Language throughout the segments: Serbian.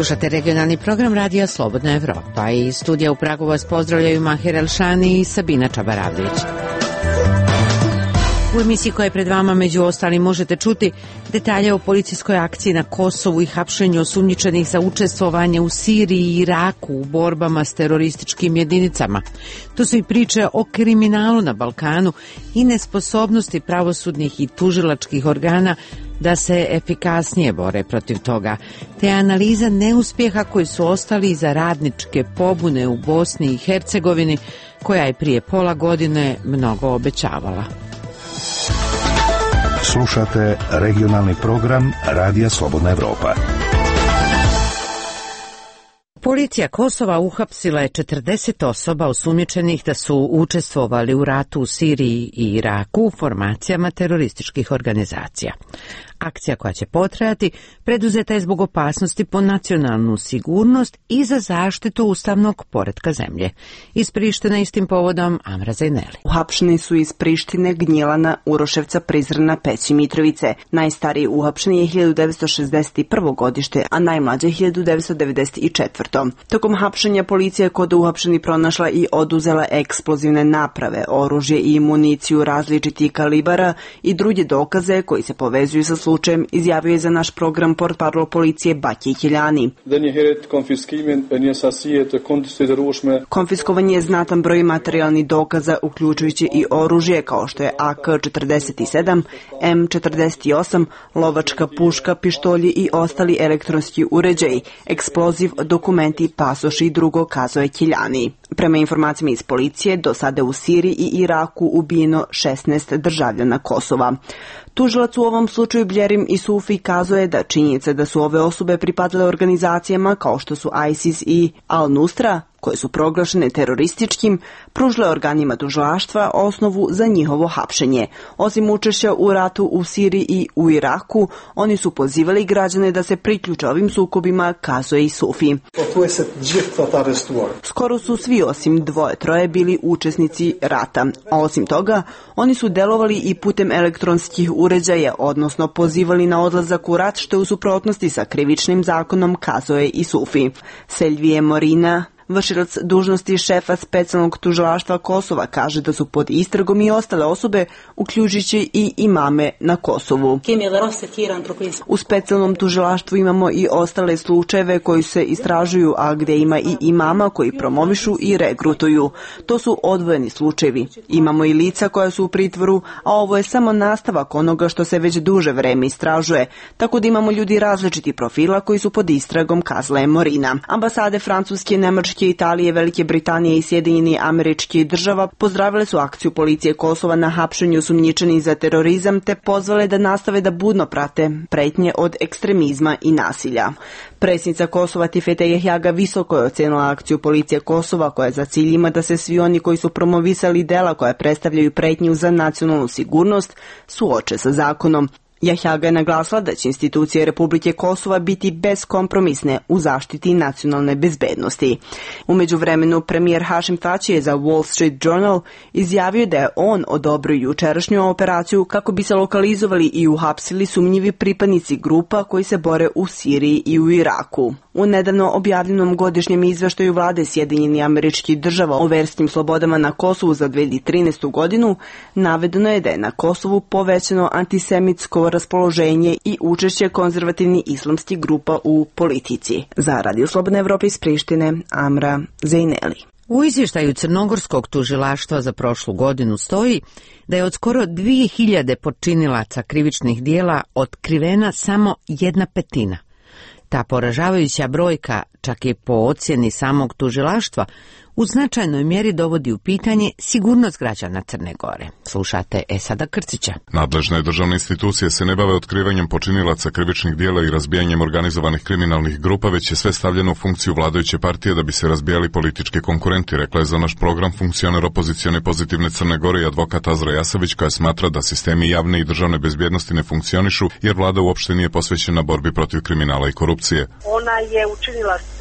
Slušate regionalni program Radija Slobodna Evropa i iz studija u Pragu vas pozdravljaju Mahir Elšani i Sabina Čabaravljević. U emisiji koja je pred vama među ostalim možete čuti detalje o policijskoj akciji na Kosovu i hapšenju osumnjičenih za učestvovanje u Siriji i Iraku u borbama s terorističkim jedinicama. Tu su i priče o kriminalu na Balkanu i nesposobnosti pravosudnih i tužilačkih organa da se efikasnije bore protiv toga, te analiza neuspjeha koji su ostali iza radničke pobune u Bosni i Hercegovini, koja je prije pola godine mnogo obećavala. Slušate regionalni program Radija Slobodna Evropa. Policija Kosova uhapsila je 40 osoba osumnjičenih da su učestvovali u ratu u Siriji i Iraku u formacijama terorističkih organizacija. Akcija koja će potrajati preduzeta je zbog opasnosti po nacionalnu sigurnost i za zaštitu ustavnog poretka zemlje. Iz Prištine istim povodom Amra Zajneli. Uhapšeni su iz Prištine, Gnjilana, Uroševca, Prizrena, Peći, Mitrovice. Najstariji uhapšeni je 1961. godište, a najmlađe 1994. Tokom hapšenja policija je kod uhapšeni pronašla i oduzela eksplozivne naprave, oružje i municiju različitih kalibara i druge dokaze koji se povezuju sa slučajem, izjavio je za naš program portparol policije Batji Kiljani. Konfiskovan je znatan broj materijalnih dokaza, uključujući i oružje kao što je AK-47, M48, lovačka puška, pištolji i ostali elektronski uređaji, eksploziv, dokumenti, pasoši i drugo, kazao je Kiljani. Prema informacijama iz policije, do sada u Siriji i Iraku ubijeno 16 državljana Kosova. Tužilac u ovom slučaju Bljerim Isufi kazuje da činjenica da su ove osobe pripadale organizacijama kao što su ISIS i Al-Nusra, koje su proglašene terorističkim, pružile organima tužilaštva osnovu za njihovo hapšenje. Osim učešća u ratu u Siriji i u Iraku, oni su pozivali građane da se priključe ovim sukobima, kazuje Isufi. Skoro su svi osim 2-3 bili učesnici rata, a osim toga, oni su delovali i putem elektronskih uređaja, odnosno pozivali na odlazak u rat, što je u suprotnosti sa krivičnim zakonom, kazuje Isufi. Selvije Morina, vršilac dužnosti šefa specijalnog tužilaštva Kosova, kaže da su pod istragom i ostale osobe, uključujući i imame na Kosovu. U specijalnom tužilaštvu imamo i ostale slučajeve koji se istražuju, a gdje ima i imama koji promovišu i regrutuju. To su odvojeni slučajevi. Imamo i lica koja su u pritvoru, a ovo je samo nastavak onoga što se već duže vreme istražuje, tako da imamo ljudi različitih profila koji su pod istragom, kazala je Morina. Ambasade Francuske, Nemačke, Italije, Velike Britanije i Sjedinjenih Američkih Država pozdravile su akciju policije Kosova na hapšenju osumnjičenih za terorizam te pozvale da nastave da budno prate pretnje od ekstremizma i nasilja. Predsjednica Kosova Tifete Jahjaga visoko je ocenila akciju policije Kosova, koja za cilj ima da se svi oni koji su promovisali dela koja predstavljaju pretnju za nacionalnu sigurnost suoče sa zakonom. Jahjaga je naglasila da će institucije Republike Kosova biti beskompromisne u zaštiti nacionalne bezbednosti. U međuvremenu premijer Hašim Tači je za Wall Street Journal izjavio da je on odobrio jučerašnju operaciju kako bi se lokalizovali i uhapsili sumnjivi pripadnici grupa koji se bore u Siriji i u Iraku. U nedavno objavljenom godišnjem izveštaju vlade Sjedinjenih Američkih Država o verskim slobodama na Kosovu za 2013. godinu navedeno je da je na Kosovu povećano antisemitsko raspoloženje i učešće konzervativnih islamskih grupa u politici. Za Radio Slobodne Evrope iz Prištine, Amra Zajneli. U izvještaju Crnogorskog tužilaštva za prošlu godinu stoji da je od skoro 2000 počinilaca krivičnih dijela otkrivena samo 1/5. Ta poražavajuća brojka, čak i po ocjeni samog tužilaštva, u značajnoj mjeri dovodi u pitanje sigurnost građana Crne Gore. Slušate Esada Krcića. Nadležne državne institucije se ne bave otkrivanjem počinilaca krivičnih dijela i razbijanjem organizovanih kriminalnih grupa, već je sve stavljeno u funkciju vladajuće partije da bi se razbijali politički konkurenti, rekla je za naš program funkcioner opozicione Pozitivne Crne Gore i advokat Azra Jasavić, koja smatra da sistemi javne i državne bezbjednosti ne funkcionišu jer vlada uopšte nije posvećena borbi protiv kriminala i korupcije. Ona je učinila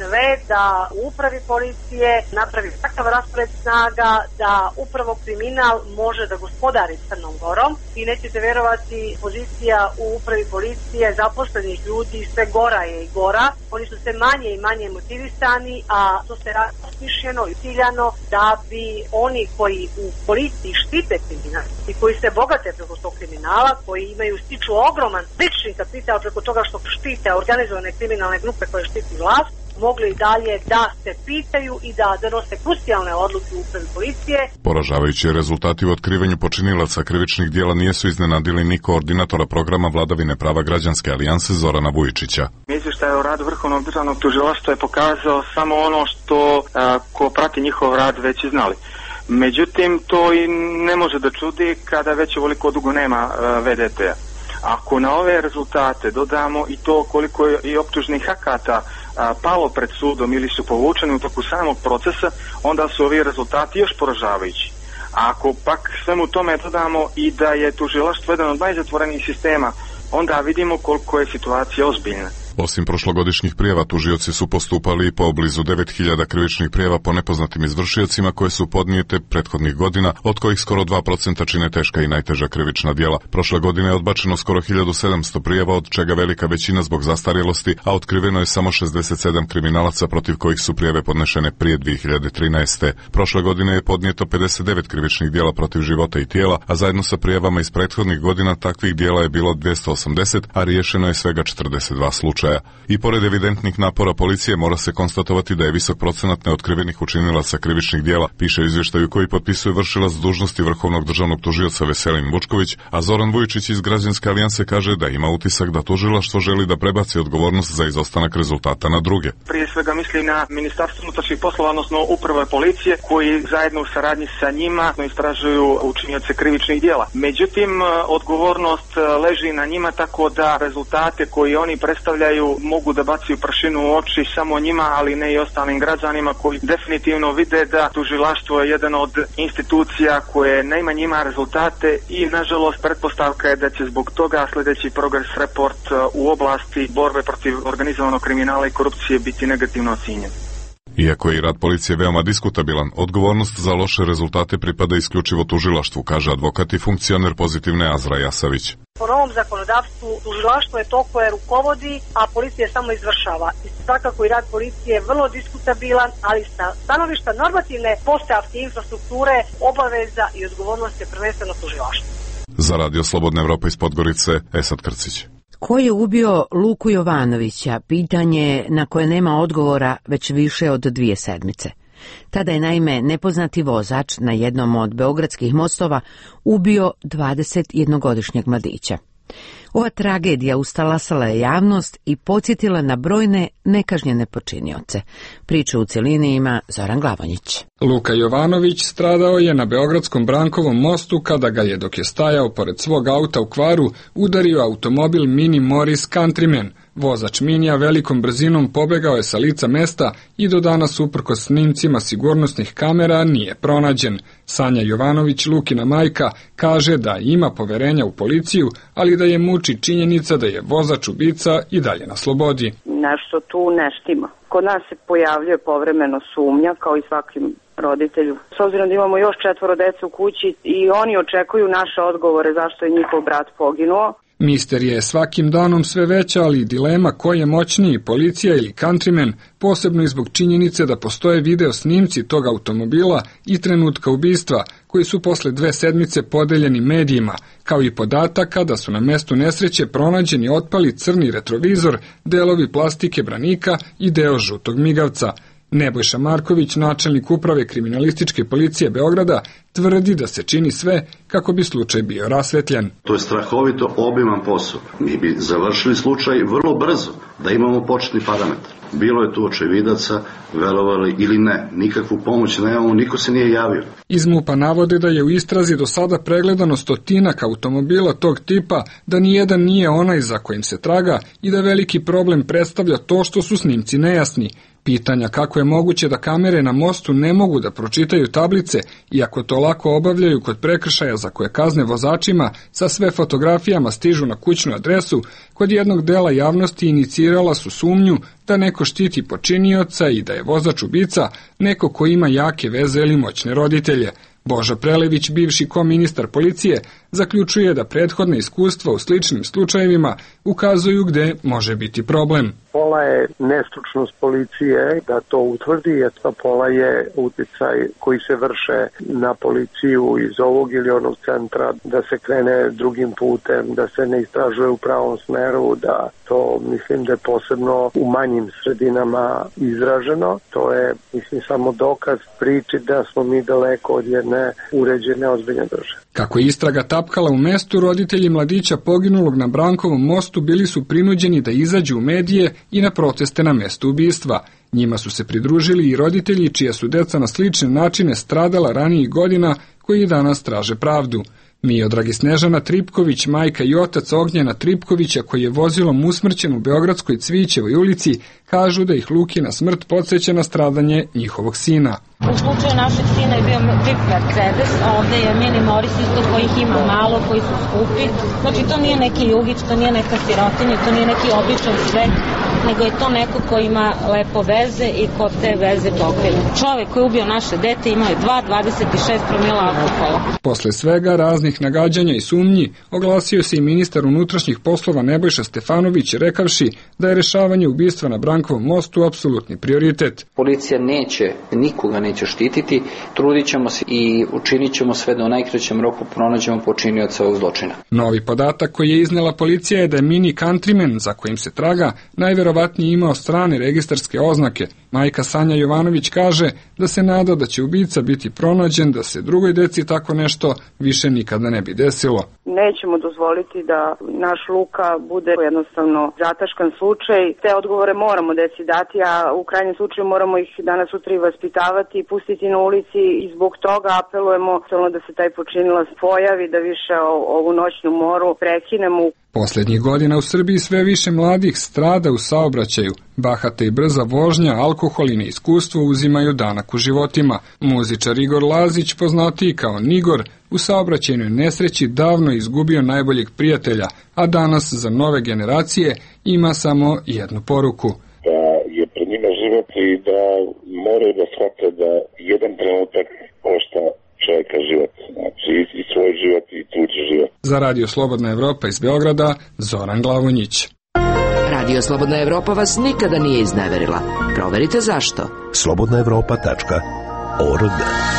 sve da u upravi policije napravi takav raspored snaga da upravo kriminal može da gospodari Crnom Gorom i nećete verovati, pozicija u upravi policije zaposlenih ljudi sve gora je i gora. Oni su sve manje i manje motivisani, a to se radi osmišljeno i ciljano da bi oni koji u policiji štite kriminal i koji se bogate preko tog kriminala, koji stiču ogroman lični kapital preko toga što štite organizovane kriminalne grupe koje štiti vlast, mogli i dalje da se pitaju i da donose krucijalne odluke u upravi policije. Poražavajući rezultati u otkrivanju počinilaca krivičnih dijela nisu iznenadili ni koordinatora programa vladavine prava građanske alijanse Zorana Vujičića. Izvještaj o radu Vrhovnog državnog tužilaštva je pokazao samo ono što ko prati njihov rad već i znali. Međutim, to i ne može da čudi kada već ovoliko dugo nema VDT-a. Ako na ove rezultate dodamo i to koliko je i optužnih akata palo pred sudom ili su povučeni u toku samog procesa, onda su ovi rezultati još poražavajući. A ako pak svemu tome dodamo i da je tužilaštvo jedan od najzatvorenijih sistema, onda vidimo koliko je situacija ozbiljna. Osim prošlogodišnjih prijava, tužioci su postupali i po blizu 9000 krivičnih prijava po nepoznatim izvršiocima koje su podnijete prethodnih godina, od kojih skoro 2% čine teška i najteža krivična djela. Prošle godine je odbačeno skoro 1700 prijava, od čega velika većina zbog zastarjelosti, a otkriveno je samo 67 kriminalaca protiv kojih su prijave podnešene prije 2013. Prošle godine je podnijeto 59 krivičnih djela protiv života i tijela, a zajedno sa prijavama iz prethodnih godina takvih djela je bilo 280, a riješeno je svega 42 slučaja. I pored evidentnih napora policije mora se konstatovati da je visok procenat neotkrivenih učinilaca krivičnih djela, piše u izvještaju koji potpisuje vršilac dužnosti Vrhovnog državnog tužioca Veselin Vučković, a Zoran Vujičić iz Građanske alijanse kaže da ima utisak da tužilaštvo želi da prebaci odgovornost za izostanak rezultata na druge. Prije svega mislim na Ministarstvo unutrašnjih poslova, odnosno uprave policije, koji zajedno u saradnji sa njima istražuju učinioce krivičnih djela. Međutim, odgovornost leži na njima, tako da rezultate koji oni predstavljaju mogu da bacaju prašinu u oči samo njima, ali ne i ostalim građanima koji definitivno vide da tužilaštvo je jedan od institucija koje najmanje ima rezultate i nažalost pretpostavka je da će zbog toga sljedeći progress report u oblasti borbe protiv organizovanog kriminala i korupcije biti negativno ocijenjen. Iako je i rad policije veoma diskutabilan, odgovornost za loše rezultate pripada isključivo tužilaštvu, kaže advokat i funkcioner Pozitivne Azra Jasavić. Po novom zakonodavstvu tužilaštvo je to koje rukovodi, a policija samo izvršava. I svakako i rad policije je vrlo diskutabilan, ali sa stanovišta normativne postavke infrastrukture, obaveza i odgovornost je prvenstveno tužilaštvo. Za Radio Slobodna Evropa iz Podgorice, Esad Krcić. Ko je ubio Luku Jovanovića? Pitanje na koje nema odgovora već više od 2 sedmice. Tada je naime nepoznati vozač na jednom od beogradskih mostova ubio 21-godišnjeg mladića. Ova tragedija ustalasala je javnost i podsjetila na brojne nekažnjene počinioce. Priču u cjelini ima Zoran Glavonjić. Luka Jovanović stradao je na beogradskom Brankovom mostu kada ga je, dok je stajao pored svog auta u kvaru, udario automobil Mini Morris Countryman. Vozač Minija velikom brzinom pobegao je sa lica mesta i do danas, uprkos snimcima sigurnosnih kamera, nije pronađen. Sanja Jovanović, Lukina majka, kaže da ima poverenja u policiju, ali da je muči činjenica da je vozač ubica i dalje na slobodi. Nešto tu ne štima. Kod nas se pojavljuje povremeno sumnja, kao i svakim roditelju. S obzirom da imamo još 4 dece u kući i oni očekuju naše odgovore zašto je njihov brat poginuo. Misterija je svakim danom sve veća, ali i dilema ko je moćniji, policija ili countryman, posebno i zbog činjenice da postoje video snimci tog automobila i trenutka ubistva, koji su posle 2 sedmice podeljeni medijima, kao i podataka da su na mestu nesreće pronađeni otpali crni retrovizor, delovi plastike branika i deo žutog migavca. Nebojša Marković, načelnik uprave kriminalističke policije Beograda, tvrdi da se čini sve kako bi slučaj bio rasvetljen. To je strahovito obiman posao. Mi bi završili slučaj vrlo brzo, da imamo početni parametar. Bilo je tu očevidaca, verovali ili ne, nikakvu pomoć nemamo, niko se nije javio. Iz MUP-a navode da je u istrazi do sada pregledano 100 automobila tog tipa, da nijedan nije onaj za kojim se traga i da veliki problem predstavlja to što su snimci nejasni. Pitanja kako je moguće da kamere na mostu ne mogu da pročitaju tablice, iako to lako obavljaju kod prekršaja za koje kazne vozačima sa sve fotografijama stižu na kućnu adresu, kod jednog dela javnosti inicirala su sumnju da neko štiti počinioca i da je vozač ubica neko ko ima jake veze ili moćne roditelje. Boža Prelević, bivši koministar policije, zaključuje da prethodne iskustva u sličnim slučajevima ukazuju gde može biti problem. Pola je nestručnost policije da to utvrdi, a pola je uticaj koji se vrše na policiju iz ovog ili onog centra, da se krene drugim putem, da se ne istražuje u pravom smeru, da to mislim da je posebno u manjim sredinama izraženo. To je mislim samo dokaz priči da smo mi daleko od jedne uređene ozbiljne države. Kako je istraga tapkala u mestu, roditelji mladića poginulog na Brankovom mostu bili su prinuđeni da izađu u medije i na proteste na mestu ubistva. Njima su se pridružili i roditelji čija su deca na slične načine stradala ranijih godina, koji danas traže pravdu. Miodrag Snežana Tripković, majka i otac Ognjena Tripkovića, koji je vozilom usmrćen u Beogradskoj Cvićevoj ulici, kažu da ih Lukina smrt podsjeća na stradanje njihovog sina. U slučaju našeg sina je bio Jeep Mercedes, a ovde je Mini Morris isto kojih ima malo, koji su skupi. Znači to nije neki jugić, to nije neka sirotinja, to nije neki običan svet, nego je to neko ko ima lepo veze i ko te veze pokrije. Čovek koji je ubio naše dete imao je 2,26 promila alkohola. Posle svega raznih nagađanja i sumnji oglasio se i ministar unutrašnjih poslova Nebojša Stefanović, rekavši da je rešavanje ubistva na Brankovom mostu apsolutni prioritet. Policija nikoga neće štititi, trudit ćemo se i učinit ćemo sve da u najkraćem roku pronađemo počinioca ovog zločina. Novi podatak koji je iznela policija je da je Mini Countryman, za kojim se traga, najverovatnije imao strane registarske oznake. Majka Sanja Jovanović kaže da se nada da će ubica biti pronađen, da se drugoj deci tako nešto više nikada ne bi desilo. Nećemo dozvoliti da naš Luka bude jednostavno zataškan slučaj. Te odgovore moramo deci dati, a u krajnjem slučaju moramo ih danas sutra i vaspitavati i pustiti na ulici i zbog toga apelujemo da se taj počinilac pojavi, da više ovu noćnu moru prekinemo. Poslednjih godina u Srbiji sve više mladih strada u saobraćaju. Bahata i brza vožnja, alkohol i neiskustvo uzimaju danak u životima. Muzičar Igor Lazić, poznatiji kao Nigor, u saobraćajnoj nesreći davno izgubio najboljeg prijatelja, a danas za nove generacije ima samo jednu poruku. Da je pred njima život i da moraju da shvate da jedan trenutak košta čovjeka život, znači i svoj život i tuđi život. Za Radio Slobodna Evropa iz Beograda, Zoran Glavonjić. Radio Slobodna Evropa vas nikada nije izneverila. Proverite zašto. slobodnaevropa.org.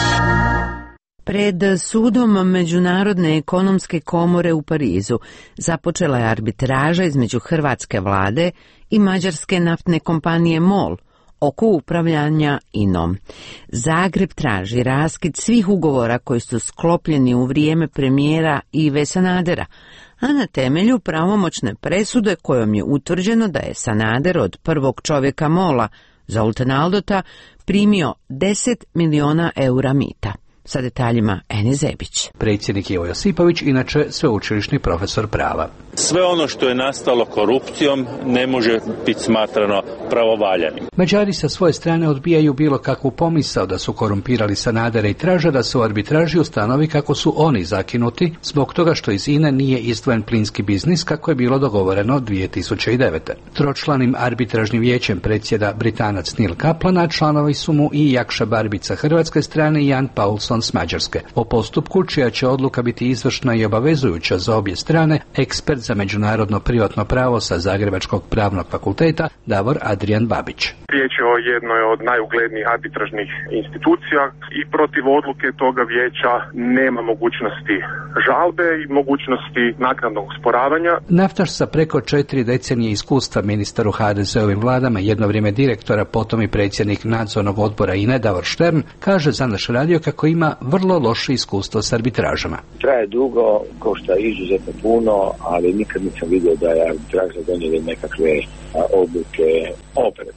Pred sudom Međunarodne ekonomske komore u Parizu započela je arbitraža između hrvatske vlade i mađarske naftne kompanije MOL oko upravljanja INOM. Zagreb traži raskid svih ugovora koji su sklopljeni u vrijeme premijera Ive Sanadera, a na temelju pravomoćne presude kojom je utvrđeno da je Sanader od prvog čovjeka MOL-a, Zoltana Aldota, primio 10 miliona eura mita. Sa detaljima Ene Zebić. Predsjednik Ivo Josipović, inače sveučilišni profesor prava. Sve ono što je nastalo korupcijom ne može biti smatrano pravovaljanim. Mađari sa svoje strane odbijaju bilo kakvu pomisao da su korumpirali Sanadera i traže da se u arbitraži ustanovi kako su oni zakinuti zbog toga što iz INA nije izdvojen plinski biznis kako je bilo dogovoreno 2009. Tročlanim arbitražnim vijećem predsjeda Britanac Neil Kaplan, a članovi su mu i Jakša Barbić sa hrvatske strane i Jan Paulson s mađarske. O postupku, čija će odluka biti izvršna i obavezujuća za obje strane, ekspert za međunarodno privatno pravo sa Zagrebačkog pravnog fakulteta Davor Adrian Babić. Riječ je o jednoj od najuglednijih arbitražnih institucija i protiv odluke toga vijeća nema mogućnosti žalbe i mogućnosti naknadnog osporavanja. Naftaš sa preko 4 decenije iskustva, ministar u HDZ-ovim vladama, jedno vrijeme direktora, potom i predsjednik nadzornog odbora INA Davor Štern, kaže za naš radio kako ima vrlo loše iskustvo s arbitražama. Traje dugo, košta izuzetno puno, ali nikad nisam vidio da je arbitraža donijeli nekakve odluke operativne. Od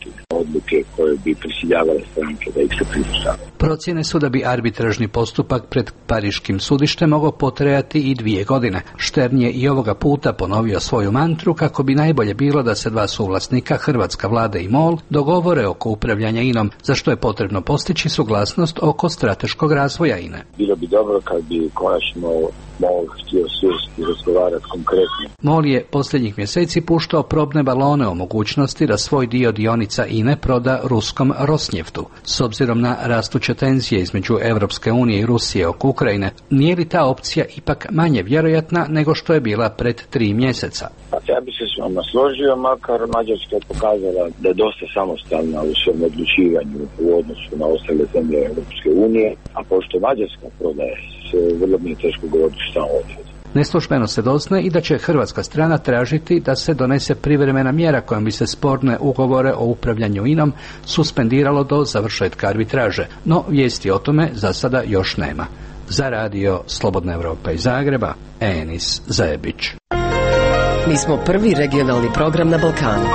odluke koje bi prisiljavale stranke da ih se pridržavaju. Procjene su da bi arbitražni postupak pred pariškim sudištem mogao potrajati i 2 godine. Štern je i ovoga puta ponovio svoju mantru kako bi najbolje bilo da se 2 suvlasnika, hrvatska vlada i MOL, dogovore oko upravljanja INA-om, za što je potrebno postići suglasnost oko strateškog razvoja INA-e. Bilo bi dobro kad bi konačno MOL htio sjesti i razgovarati konkretno. MOL je posljednjih mjeseci puštao probne balone o mogućnosti da svoj dio dionica INA-e proda ruskom Rosnjeftu. S obzirom na rastuće tenzije između Europske unije i Rusije oko Ukrajine, nije li ta opcija ipak manje vjerojatna nego što je bila pred 3 mjeseca? Ja bi se s vama složio, makar Mađarska je pokazala da je dosta samostalna u svom odlučivanju u odnosu na ostale zemlje Europske unije, a pošto Mađarska prodaje, vrlo mi je teško govoriti šta ovdje. Neslužbeno se doznaje i da će hrvatska strana tražiti da se donese privremena mjera kojom bi se sporne ugovore o upravljanju INA-om suspendiralo do završetka arbitraže, no vijesti o tome za sada još nema. Za radio Slobodna Evropa iz Zagreba, Enis Zajebić. Mi smo prvi regionalni program na Balkanu.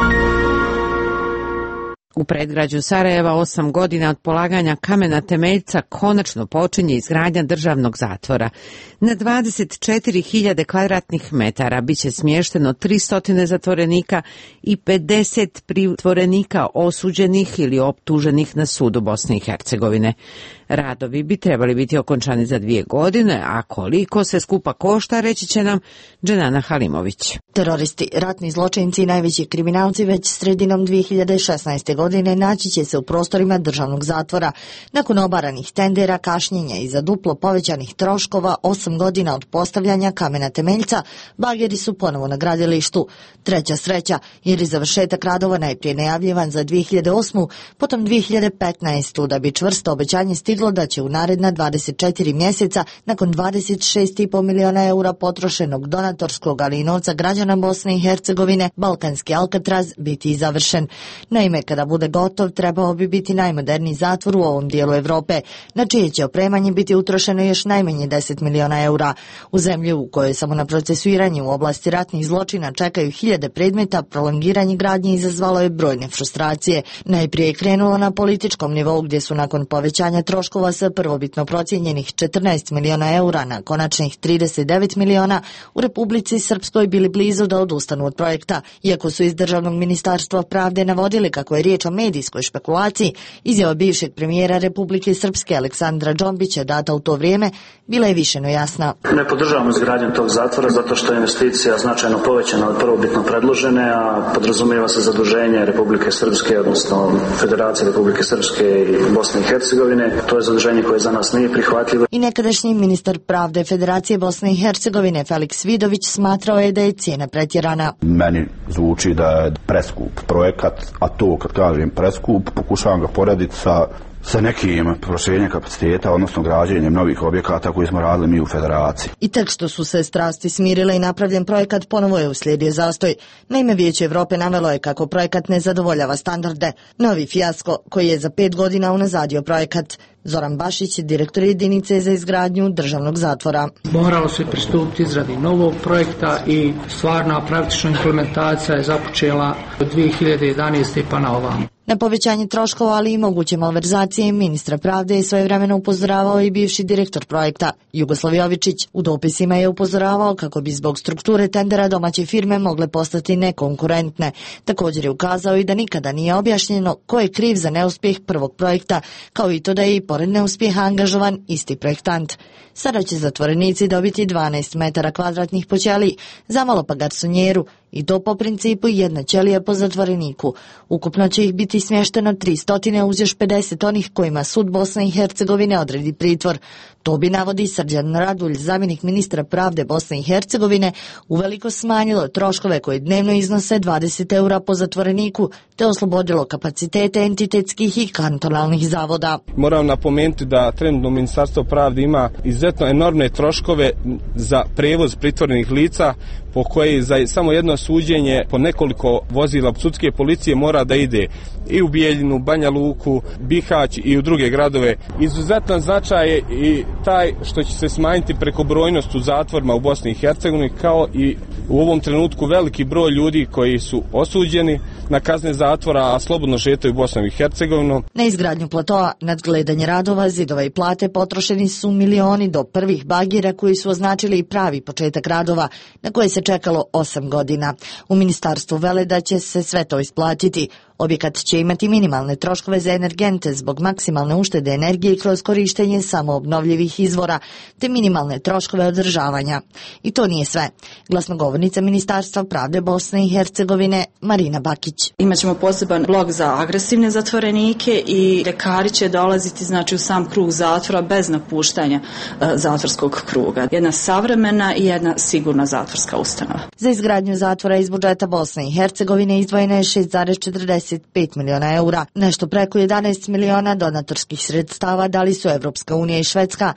U predgrađu Sarajeva 8 godina od polaganja kamena temeljca konačno počinje izgradnja državnog zatvora. Na 24.000 kvadratnih metara biće smješteno 300 zatvorenika i 50 pritvorenika osuđenih ili optuženih na sudu Bosne i Hercegovine. Radovi bi trebali biti okončani za 2 godine, a koliko se skupa košta, reći će nam Dženana Halimović. Teroristi, ratni zločinci i najveći kriminalci već sredinom 2016. godine naći će se u prostorima državnog zatvora. Nakon obaranih tendera, kašnjenja i za duplo povećanih troškova, 8 godina od postavljanja kamena temeljca, bageri su ponovo na gradilištu. Treća sreća, jer je završetak radova najprije najavljivan za 2008. potom 2015. da bi čvrsto obećanje stiglo da će u naredna 24 mjeseca, nakon 26,5 miliona eura potrošenog donatorskog, ali i novca građana Bosne i Hercegovine, balkanski Alcatraz biti i završen. Naime, kada bude gotov, trebao bi biti najmoderniji zatvor u ovom dijelu Europe, na čije će opremanje biti utrošeno još najmanje 10 miliona eura. U zemlji u kojoj samo na procesuiranje u oblasti ratnih zločina čekaju 1000 predmeta, prolongiranje gradnje izazvalo je brojne frustracije. Najprije je krenulo na političkom nivou, gdje su nakon povećanja troškova sa prvobitno procijenjenih 14 miliona eura na konačnih 39 miliona u Republici Srpskoj bili blizu da odustanu od projekta. Iako su iz Državnog ministarstva pravde navodili kako je riječ o medijskoj špekulaciji, izjava bivšeg premijera Republike Srpske Aleksandra Džombića data u to vrijeme bila je više no jasna. Ne podržavamo izgradnju tog zatvora zato što je investicija značajno povećana od prvobitno predložene, a podrazumijeva se zaduženje Republike Srpske, odnosno Federacije Republike Srpske i Bosne i Hercegovine. To je zaduženje koje za nas nije prihvatljivo. I nekadašnji ministar pravde Federacije Bosne i Hercegovine Feliks Vidović smatrao je da je cijena pretjerana. Meni zvuči da je preskup projekat, a to kad kažem preskup, pokušavam ga porediti sa nekim proširenjem kapaciteta, odnosno građenjem novih objekata koji smo radili mi u Federaciji. I tek što su se strasti smirile i napravljen projekat, ponovo je uslijedio zastoj. Naime, Vijeće Evrope navelo je kako projekat ne zadovoljava standarde. Novi fijasko koji je za 5 godina unazadio projekat. Zoran Bašić, direktor jedinice za izgradnju državnog zatvora. Moralo se pristupiti izradi novog projekta i stvarna praktična implementacija je započela od 2011. pa na ovam. Na povećanje troškova, ali i moguće malverzacije, ministra pravde je svojevremeno upozoravao i bivši direktor projekta Jugoslav Jovičić. U dopisima je upozoravao kako bi zbog strukture tendera domaće firme mogle postati nekonkurentne. Također je ukazao i da nikada nije objašnjeno ko je kriv za neuspjeh prvog projekta, kao i to da je i pored neuspjeha angažovan isti projektant. Sada će zatvorenici dobiti 12 metara kvadratnih po ćeliji, zamalo pa garsonjeru, i to po principu jedna ćelija po zatvoreniku. Ukupno će ih biti smješteno 300 uz još 50 onih kojima sud Bosne i Hercegovine odredi pritvor. To bi, navodi Srđan Radulj, zamjenik ministra pravde Bosne i Hercegovine, uveliko smanjilo troškove koji dnevno iznose 20 eura po zatvoreniku, te oslobodilo kapacitete entitetskih i kantonalnih zavoda. Moram napomenuti da trenutno Ministarstvo pravde ima izuzetno enormne troškove za prevoz pritvorenih lica, po koji za samo jedno suđenje po nekoliko vozila sudske policije mora da ide i u Bijeljinu, Banja Luku, Bihać i u druge gradove. Izuzetan značaj je i taj što će se smanjiti prekobrojnost u zatvorima u Bosni i Hercegovini, kao i u ovom trenutku veliki broj ljudi koji su osuđeni na kazne zatvora, a slobodno šetaju Bosnom i Hercegovinom. Na izgradnju platoa, nadgledanje radova, zidova i plate potrošeni su milioni do prvih bagira koji su označili pravi početak radova na koje se čekalo 8 godina. U ministarstvu vele da će se sve to isplatiti. Objekat će imati minimalne troškove za energente zbog maksimalne uštede energije kroz korištenje samoobnovljivih izvora, te minimalne troškove održavanja. I to nije sve. Glasnogovornica Ministarstva pravde Bosne i Hercegovine Marina Bakić. Imaćemo poseban blok za agresivne zatvorenike i ljekari će dolaziti u sam krug zatvora bez napuštanja zatvorskog kruga. Jedna savremena i jedna sigurna zatvorska ustanova. Za izgradnju zatvora iz budžeta Bosne i Hercegovine izdvojeno je 6,45 miliona eura. Nešto preko 11 miliona donatorskih sredstava dali su Evropska unija i Švedska.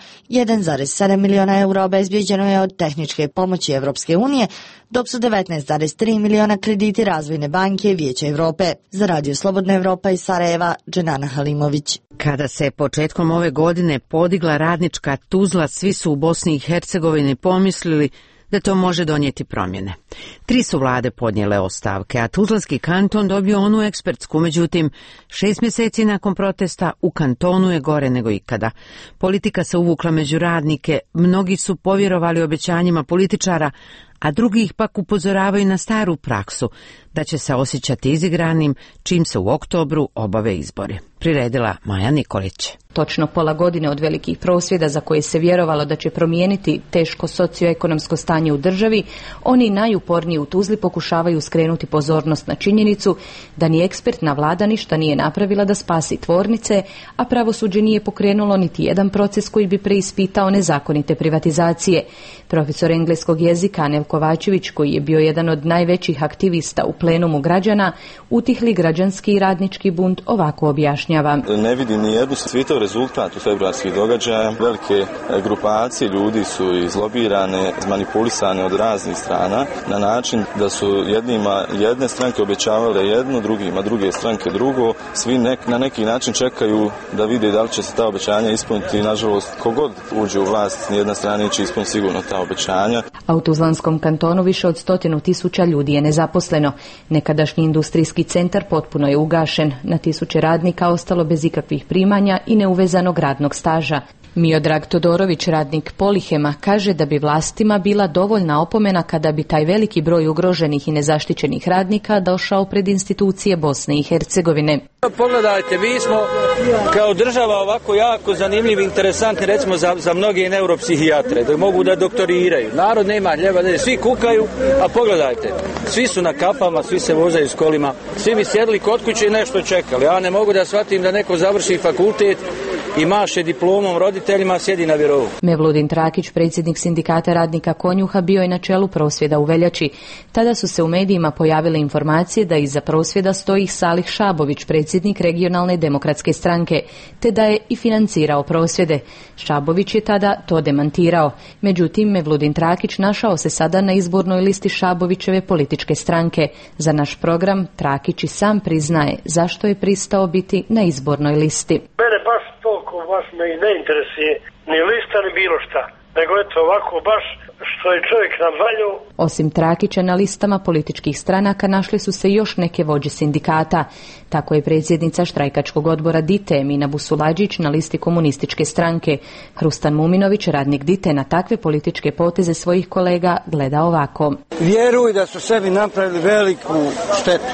1,7 miliona eura obezbijeđeno je od tehničke pomoći Evropske unije, dok su 19,3 miliona krediti Razvojne banke Vijeća Evrope. Za Radio Slobodna Evropa iz Sarajeva, Dženana Halimović. Kada se početkom ove godine podigla radnička Tuzla, svi su u Bosni i Hercegovini pomislili da to može donijeti promjene. 3 su vlade podnijele ostavke, a Tuzlanski kanton dobio onu ekspertsku, međutim, 6 mjeseci nakon protesta u kantonu je gore nego ikada. Politika se uvukla među radnike, mnogi su povjerovali obećanjima političara, a drugi ih pak upozoravaju na staru praksu, da će se osjećati izigranim čim se u oktobru obave izbori. Priredila Maja Nikolić. Točno pola godine od velikih prosvjeda za koje se vjerovalo da će promijeniti teško socioekonomsko stanje u državi, oni najuporniji u Tuzli pokušavaju skrenuti pozornost na činjenicu da ni ekspertna vlada ništa nije napravila da spasi tvornice, a pravosuđe nije pokrenulo niti jedan proces koji bi preispitao nezakonite privatizacije. Profesor engleskog jezika Anel Kovačević, koji je bio jedan od najvećih aktivista u plenumu građana, utihli građanski i radnički bunt ovako objašnjava. Ne vidim ni jednu svitav rezultat u februarskih događaja. Velike grupacije ljudi su izlobirane, manipulisane od raznih strana na način da su jednima jedne stranke obećavale jedno, drugima druge stranke drugo. Svi na neki način čekaju da vide da li će se ta obećanja ispuniti. Nažalost, kogod uđe u vlast, nijedna strana neće ispuniti sigurno ta obećanja. A u Tuzlanskom kantonu više od 100.000 ljudi je nezaposleno. Nekadašnji industrijski centar potpuno je ugašen. Na tisuće radnika ostalo bez ikakvih primanja i neuvezanog radnog staža. Miodrag Todorović, radnik Polihema, kaže da bi vlastima bila dovoljna opomena kada bi taj veliki broj ugroženih i nezaštićenih radnika došao pred institucije Bosne i Hercegovine. Pogledajte, mi smo kao država ovako jako zanimljivi, interesantni, recimo za mnoge neuropsihijatre, da mogu da doktoriraju. Narod nema ljeva, svi kukaju, a pogledajte, svi su na kapama, svi se vozaju s kolima, svi bi sjedili kod kuće i nešto čekali. Ja ne mogu da shvatim da neko završi fakultet i maše diplomom roditeljima, sjedi na Virovu. Mevludin Trakić, predsjednik sindikata radnika Konjuha, bio je na čelu prosvjeda u veljači. Tada su se u medijima pojavile informacije da iza prosvjeda stoji Salih Šabović, predsjednik Regionalne demokratske stranke, te da je i financirao prosvjede. Šabović je tada to demantirao. Međutim, Mevludin Trakić našao se sada na izbornoj listi Šabovićeve političke stranke. Za naš program Trakić i sam priznaje zašto je pristao biti na izbornoj listi. Mene baš toliko me i ne interesuje ni lista ni bilo šta, nego eto ovako baš što je čovjek navaljao. Osim Trakića, na listama političkih stranaka našli su se još neke vođe sindikata. Tako je predsjednica štrajkačkog odbora DITE Emina Busuladžić na listi komunističke stranke. Hrustan Muminović, radnik DITE, na takve političke poteze svojih kolega gleda ovako. Vjeruj da su sebi napravili veliku štetu,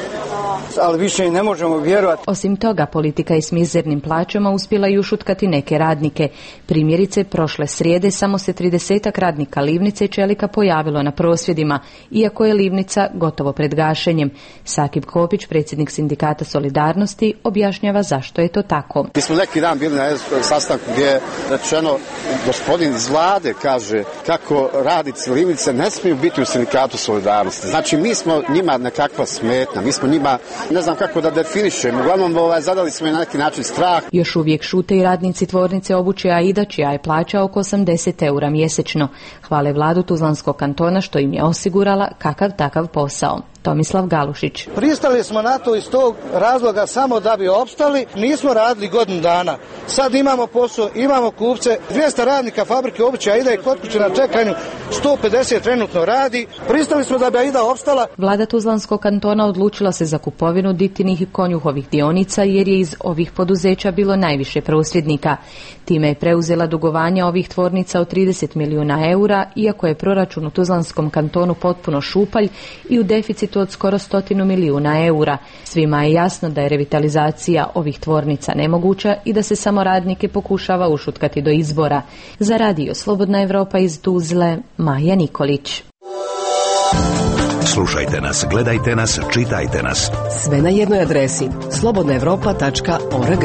ali više i ne možemo vjerovati. Osim toga, politika je s mizernim plaćama uspjela i ušutkati neke radnike. Primjerice, prošle srijede samo se 30-ak radnika Livnice i Čelika pojavilo na prosvjedima, iako je Livnica gotovo pred gašenjem. Sakib Kopić, predsjednik sindikata Solidarnosti, objašnjava zašto je to tako. Mi smo neki dan bili na sastanku gdje je rečeno, gospodin iz vlade kaže kako radnici Livnice ne smiju biti u sindikatu Solidarnosti. Znači mi smo njima nekakva smetnja, mi smo njima, ne znam kako da definišemo, uglavnom zadali smo i na neki način strah. Još uvijek šute i radnici tvornice obuće Aida, čija je plaća oko 80 eura mjesečno. Hvale vladu Tuzlanskog kantona što im je osigurala kakav takav posao. Tomislav Galušić. Pristali smo na to iz tog razloga samo da bi opstali, nismo radili godinu dana. Sad imamo posao, imamo kupce, 200 radnika fabrike obuće Aida i kod kuće na čekanju, 150 trenutno radi. Pristali smo da bi Aida opstala. Vlada Tuzlanskog kantona odlučila se za kupovinu Ditinih i Konjuhovih dionica jer je iz ovih poduzeća bilo najviše prosvjednika. Time je preuzela dugovanja ovih tvornica od 30 milijuna eura, iako je proračun u Tuzlanskom kantonu potpuno šupalj i u deficitu od skoro 100 milijuna eura. Svima je jasno da je revitalizacija ovih tvornica nemoguća i da se samo radnike pokušava ušutkati do izbora. Za Radio Slobodna Evropa iz Tuzle, Maja Nikolić. Slušajte nas, gledajte nas, čitajte nas. Sve na jednoj adresi slobodnaevropa.org.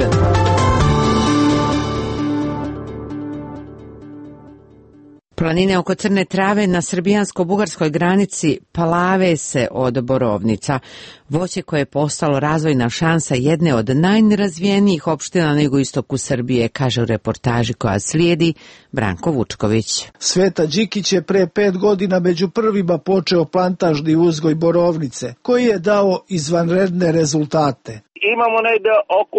Planine oko Crne Trave na srbijansko-bugarskoj granici plave se od borovnica. Voće koje je postalo razvojna šansa jedne od najnerazvijenijih opština na jugoistoku Srbije, kaže u reportaži koja slijedi Branko Vučković. Sveta Đikić je pre 5 godina među prvima počeo plantažni uzgoj borovnice, koji je dao izvanredne rezultate. Imamo negde oko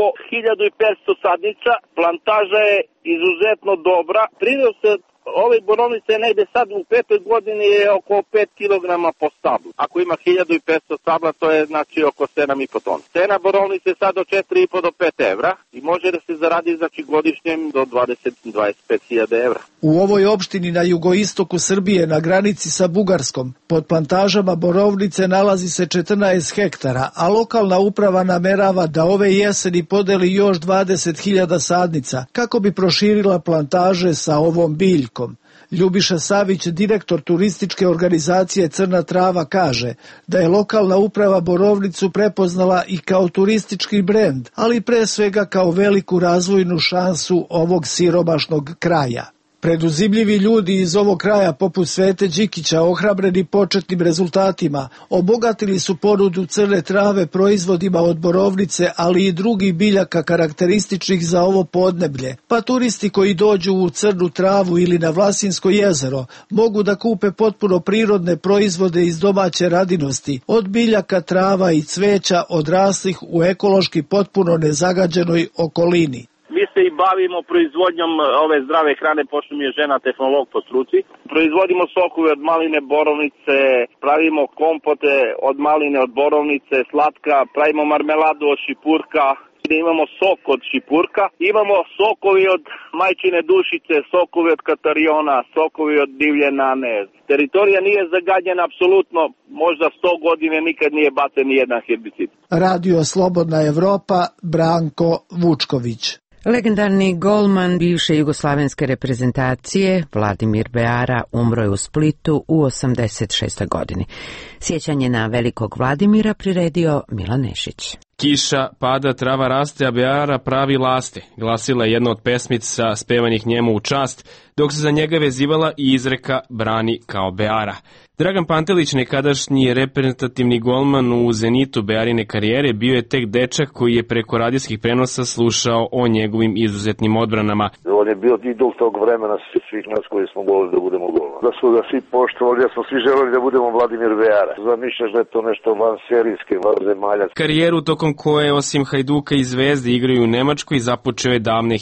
1500 sadnica, plantaža je izuzetno dobra, prinos ove borovnice negde sad u 5. godini je oko 5 kg po stablu. Ako ima 1500 stabla, to je znači oko 7,5 tona. Cena borovnice je sad od 4,5 do 5 evra i može da se zaradi znači godišnjem do 20-25.000 evra. U ovoj opštini na jugoistoku Srbije na granici sa Bugarskom pod plantažama borovnice nalazi se 14 hektara, a lokalna uprava namerava da ove jeseni podeli još 20.000 sadnica kako bi proširila plantaže sa ovom biljkom. Ljubiša Savić, direktor turističke organizacije Crna Trava, kaže da je lokalna uprava borovnicu prepoznala i kao turistički brend, ali pre svega kao veliku razvojnu šansu ovog siromašnog kraja. Preduzimljivi ljudi iz ovog kraja poput Svete Đikića, ohrabreni početnim rezultatima, obogatili su ponudu Crne Trave proizvodima od borovnice, ali i drugih biljaka karakterističnih za ovo podneblje. Pa turisti koji dođu u Crnu Travu ili na Vlasinsko jezero mogu da kupe potpuno prirodne proizvode iz domaće radinosti, od biljaka, trava i cveća odraslih u ekološki potpuno nezagađenoj okolini. Mi se i bavimo proizvodnjom ove zdrave hrane, pošto mi je žena tehnolog po struci. Proizvodimo sokove od maline, borovnice, pravimo kompote od maline, od borovnice, slatka, pravimo marmeladu od šipurka. Imamo sok od šipurka, imamo sokovi od majčine dušice, sokovi od katariona, sokovi od divlje nane. Teritorija nije zagađena apsolutno, možda 100 godina nikad nije bacen ni jedan herbicid. Radio Slobodna Evropa, Branko Vučković. Legendarni golman bivše jugoslavenske reprezentacije Vladimir Beara umro je u Splitu u 86. godini. Sjećanje na velikog Vladimira priredio Milan Nešić. Kiša pada, trava raste, a Beara pravi laste, glasila je jedna od pesmica spevanih njemu u čast, dok se za njega vezivala i izreka brani kao Beara. Dragan Pantelić, nekadašnji reprezentativni golman u zenitu Bearine karijere, bio je tek dečak koji je preko radijskih prenosa slušao o njegovim izuzetnim odbranama. On je bio idol tog vremena svih nas koji smo volili da budemo golman. Da su ga svi poštovali, da smo svi želeli da budemo Vladimir Beara. Zamišljaš da je to nešto van serijske, van zemalja. Karijeru tokom koje osim Hajduka i Zvezde igraju u Nemačkoj započeo je davne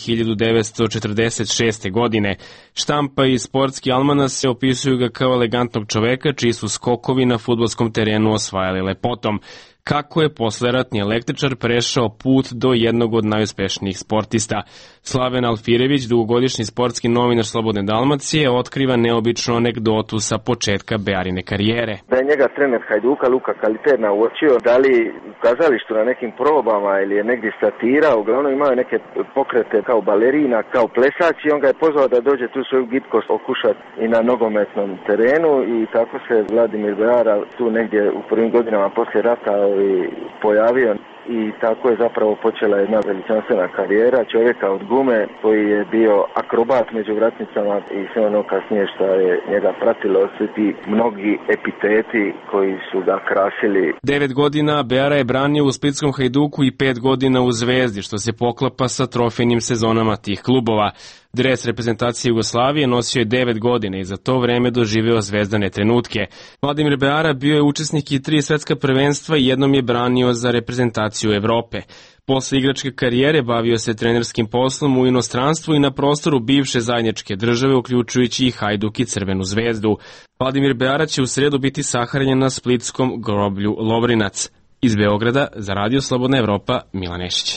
1946. godine. Štampa i sportski almanasi opisuju ga kao elegantnog čoveka čiji su skokovi na fudbalskom terenu osvajali lepotom. Kako je posleratni električar prešao put do jednog od najuspešnijih sportista. Slaven Alfirević, dugogodišnji sportski novinar Slobodne Dalmacije, otkriva neobičnu anegdotu sa početka Bearine karijere. Da je njega trener Hajduka Luka Kaliterna uočio, da li u kazalištu na nekim probama ili je negdje statirao, uglavnom imao je neke pokrete kao balerina, kao plesač i on ga je pozvao da dođe tu svoju gitkost okušati i na nogometnom terenu i tako se Vladimir Beara tu negdje u prvim godinama poslije rata pojavio. i tako je zapravo počela jedna veličanstvena karijera čovjeka od gume koji je bio akrobat među vratnicama i sve ono kasnije što je njega pratilo, svi ti mnogi epiteti koji su ga krasili. 9 godina Beara je branio u splitskom Hajduku i 5 godina u Zvezdi, što se poklapa sa trofejnim sezonama tih klubova. Dres reprezentacije Jugoslavije nosio je 9 godina i za to vreme doživeo zvezdane trenutke. Vladimir Beara bio je učesnik i 3 svetska prvenstva i jednom je branio za reprezentaciju Evrope. Posle igračke karijere bavio se trenerskim poslom u inostranstvu i na prostoru bivše zajedničke države, uključujući i Hajduk i Crvenu zvezdu. Vladimir Beara će u sredu biti sahranjen na splitskom groblju Lovrinac. Iz Beograda za Radio Slobodna Evropa, Milan Nešić.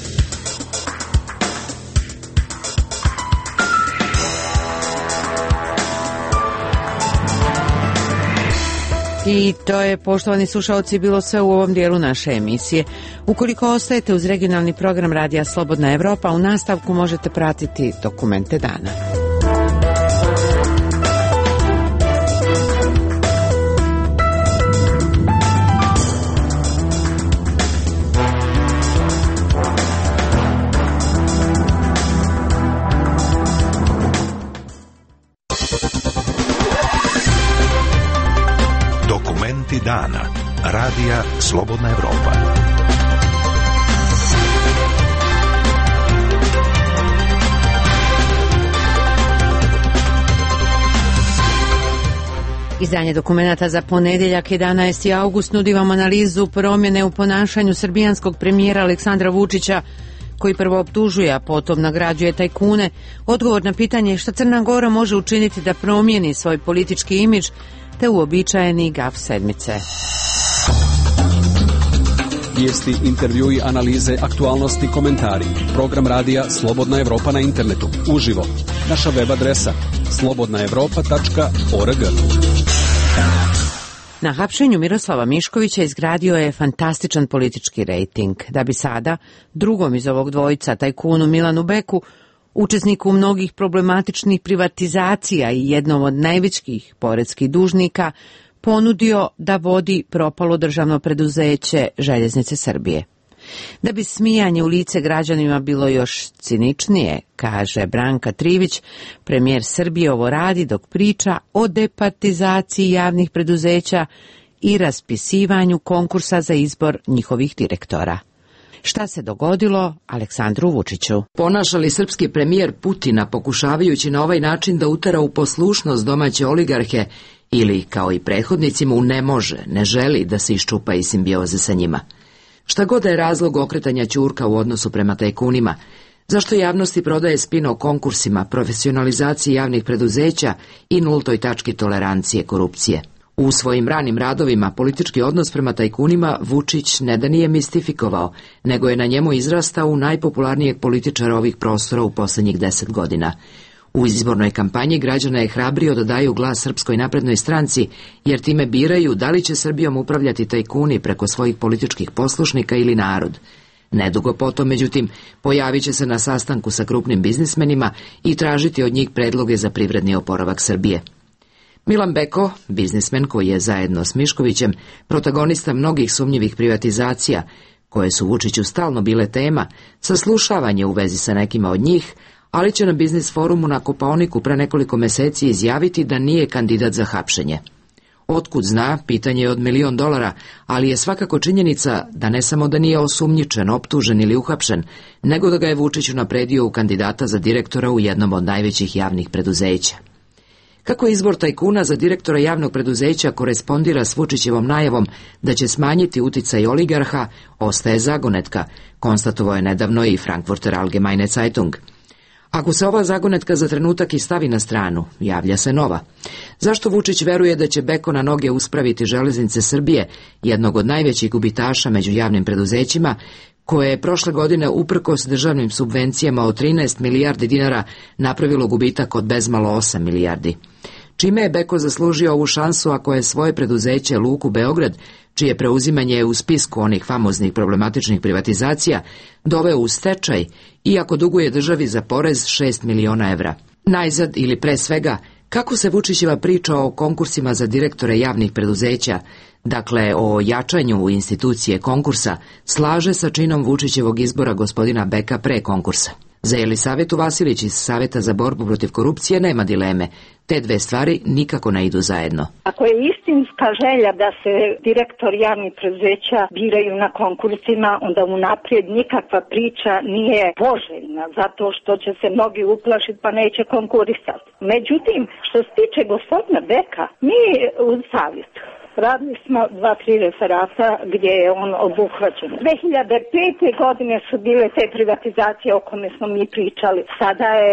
I to je, poštovani slušalci, bilo sve u ovom dijelu naše emisije. Ukoliko ostajete uz regionalni program Radija Slobodna Evropa, u nastavku možete pratiti dokumente dana. Dana. Radija Slobodna Evropa. Izdanje dokumenata za ponedjeljak 11. august nudi vam analizu promjene u ponašanju srbijanskog premijera Aleksandra Vučića, koji prvo optužuje, a potom nagrađuje tajkune. Odgovor na pitanje šta Crna Gora može učiniti da promijeni svoj politički imidž, te uobičajeni gaf sedmice. Vijesti, intervjui, analize, aktualnosti, komentari. Program radija Slobodna Evropa na internetu. Uživo. Naša web adresa slobodnaevropa.org. Na hapšenju Miroslava Miškovića izgradio je fantastičan politički rejting, da bi sada drugom iz ovog dvojica, tajkunu Milanu Beku, učesniku mnogih problematičnih privatizacija i jednom od najvećih poretskih dužnika, ponudio da vodi propalo državno preduzeće Željeznice Srbije. Da bi smijanje u lice građanima bilo još ciničnije, kaže Branka Trivić, premijer Srbije ovo radi dok priča o departizaciji javnih preduzeća i raspisivanju konkursa za izbor njihovih direktora. Šta se dogodilo Aleksandru Vučiću? Ponaša li srpski premijer Putina pokušavajući na ovaj način da utera u poslušnost domaće oligarhe ili, kao i prethodnici mu, ne želi da se iščupa iz simbioze sa njima? Šta god je razlog okretanja ćurka u odnosu prema tajkunima, zašto javnosti prodaje spin o konkursima, profesionalizaciji javnih preduzeća i nultoj tački tolerancije korupcije? U svojim ranim radovima politički odnos prema tajkunima Vučić ne da nije mistifikovao, nego je na njemu izrastao u najpopularnijeg političara ovih prostora u posljednjih 10 godina. U izbornoj kampanji građana je hrabrio da daju glas Srpskoj naprednoj stranci, jer time biraju da li će Srbijom upravljati tajkuni preko svojih političkih poslušnika ili narod. Nedugo potom, međutim, pojavit će se na sastanku sa krupnim biznismenima i tražiti od njih predloge za privredni oporavak Srbije. Milan Beko, biznismen koji je zajedno s Miškovićem protagonista mnogih sumnjivih privatizacija, koje su Vučiću stalno bile tema, saslušavanje u vezi sa nekima od njih, ali će na biznis forumu na Kopaoniku pre nekoliko meseci izjaviti da nije kandidat za hapšenje. Otkud zna, pitanje je od $1 milion, ali je svakako činjenica da ne samo da nije osumnjičen, optužen ili uhapšen, nego da ga je Vučić unapredio u kandidata za direktora u jednom od najvećih javnih preduzeća. Kako izbor tajkuna za direktora javnog preduzeća korespondira s Vučićevom najavom da će smanjiti uticaj oligarha, ostaje zagonetka, konstatovao je nedavno i Frankfurter Allgemeine Zeitung. Ako se ova zagonetka za trenutak i stavi na stranu, javlja se nova. Zašto Vučić veruje da će Beko na noge uspraviti Železnice Srbije, jednog od najvećih gubitaša među javnim preduzećima, koje je prošle godine uprkos državnim subvencijama od 13 milijardi dinara napravilo gubitak od bezmalo 8 milijardi? Čime je Beko zaslužio ovu šansu ako je svoje preduzeće Luku Beograd, čije preuzimanje je u spisku onih famoznih problematičnih privatizacija, doveo u stečaj, iako duguje državi za porez 6 miliona evra? Najzad ili pre svega, Kako se Vučićeva priča o konkursima za direktore javnih preduzeća, dakle o jačanju institucije konkursa, slaže sa činom Vučićevog izbora gospodina Beka pre konkursa? Za Jelisavetu Vasilić iz Saveta za borbu protiv korupcije nema dileme. Te dve stvari nikako ne idu zajedno. Ako je istinska želja da se direktor javnih preduzeća biraju na konkursima, onda unaprijed nikakva priča nije poželjna, zato što će se mnogi uplašiti pa neće konkurisati. Međutim, što se tiče gospodina Beka, mi u Savjetu radili smo 2-3 referata gdje je on obuhvaćen. 2005. godine su bile te privatizacije o kome smo mi pričali. Sada je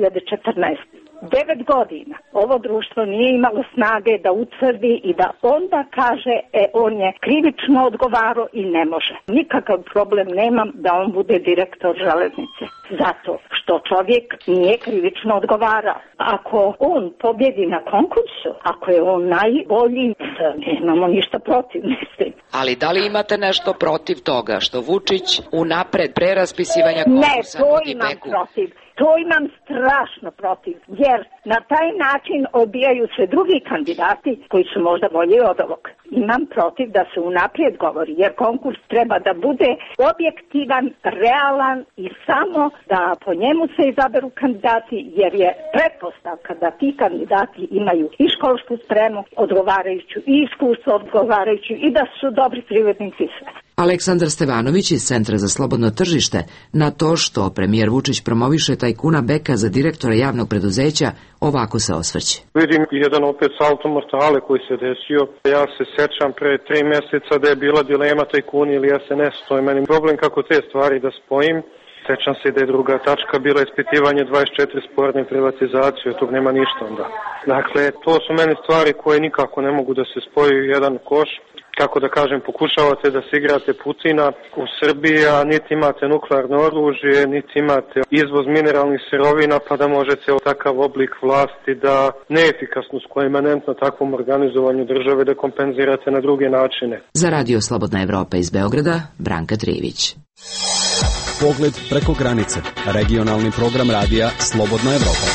2014. 9 godina ovo društvo nije imalo snage da utvrdi i da onda kaže on je krivično odgovarao i ne može. Nikakav problem nemam da on bude direktor železnice. Zato što čovjek nije krivično odgovarao. Ako on pobjedi na konkursu, ako je on najbolji, nemamo ništa protiv, mislim. Ali da li imate nešto protiv toga što Vučić unapred pre raspisivanja konkursa nudi Beku? Ne, to imam protiv. To imam strašno protiv, jer na taj način odbijaju se drugi kandidati koji su možda bolji od ovog. Imam protiv da se unaprijed govori, jer konkurs treba da bude objektivan, realan i samo da po njemu se izaberu kandidati, jer je pretpostavka da ti kandidati imaju i školsku spremu odgovarajuću i iskustvo odgovarajuću i da su dobri privrednici sve. Aleksandar Stevanović iz Centra za slobodno tržište na to što premijer Vučić promoviše tajkuna Beka za direktora javnog preduzeća ovako se osvrće. Vidim jedan opet salto mortale koji se desio. Ja se sećam pre 3 mjeseca da je bila dilema tajkun ili SNS. To je meni problem kako te stvari da spojim. Sećam se da je druga tačka bila ispitivanje 24 sporne privatizacije, od tog nema ništa onda. Dakle, to su meni stvari koje nikako ne mogu da se spoju u jedan koš. Kako da kažem, pokušavate da se igrate Putina u Srbiji, a niti imate nuklearno oružje, niti imate izvoz mineralnih sirovina, pa da možete takav oblik vlasti da neefikasnost koja je imanentna takvom organizovanju države da kompenzirate na druge načine. Za Radio Slobodna Evropa iz Beograda, Branka Trivić. Pogled preko granice. Regionalni program radija Slobodna Evropa.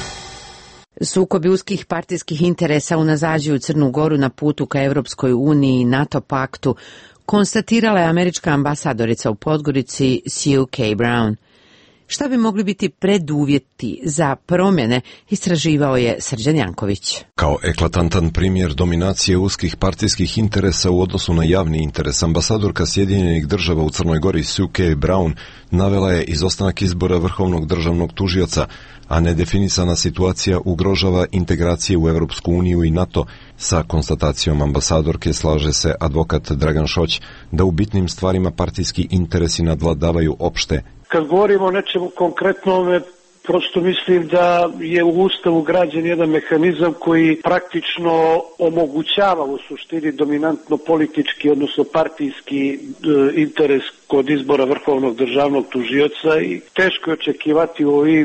Sukobi uskih partijskih interesa unazađuju Crnu Goru na putu ka Evropskoj uniji i NATO paktu, konstatirala je američka ambasadorica u Podgorici Sue K. Brown. Šta bi mogli biti preduvjeti za promjene, istraživao je Srđan Janković. Kao eklatantan primjer dominacije uskih partijskih interesa u odnosu na javni interes, ambasadorka Sjedinjenih država u Crnoj Gori Sue K. Brown navela je izostanak izbora vrhovnog državnog tužioca, a nedefinisana situacija ugrožava integracije u Evropsku uniju i NATO. Sa konstatacijom ambasadorke slaže se advokat Dragan Šoć da u bitnim stvarima partijski interesi nadvladavaju opšte. Kad govorimo o nečemu konkretnom, prosto mislim da je u Ustavu građen jedan mehanizam koji praktično omogućava u suštini dominantno politički, odnosno partijski interes kod izbora vrhovnog državnog tužioca i teško je očekivati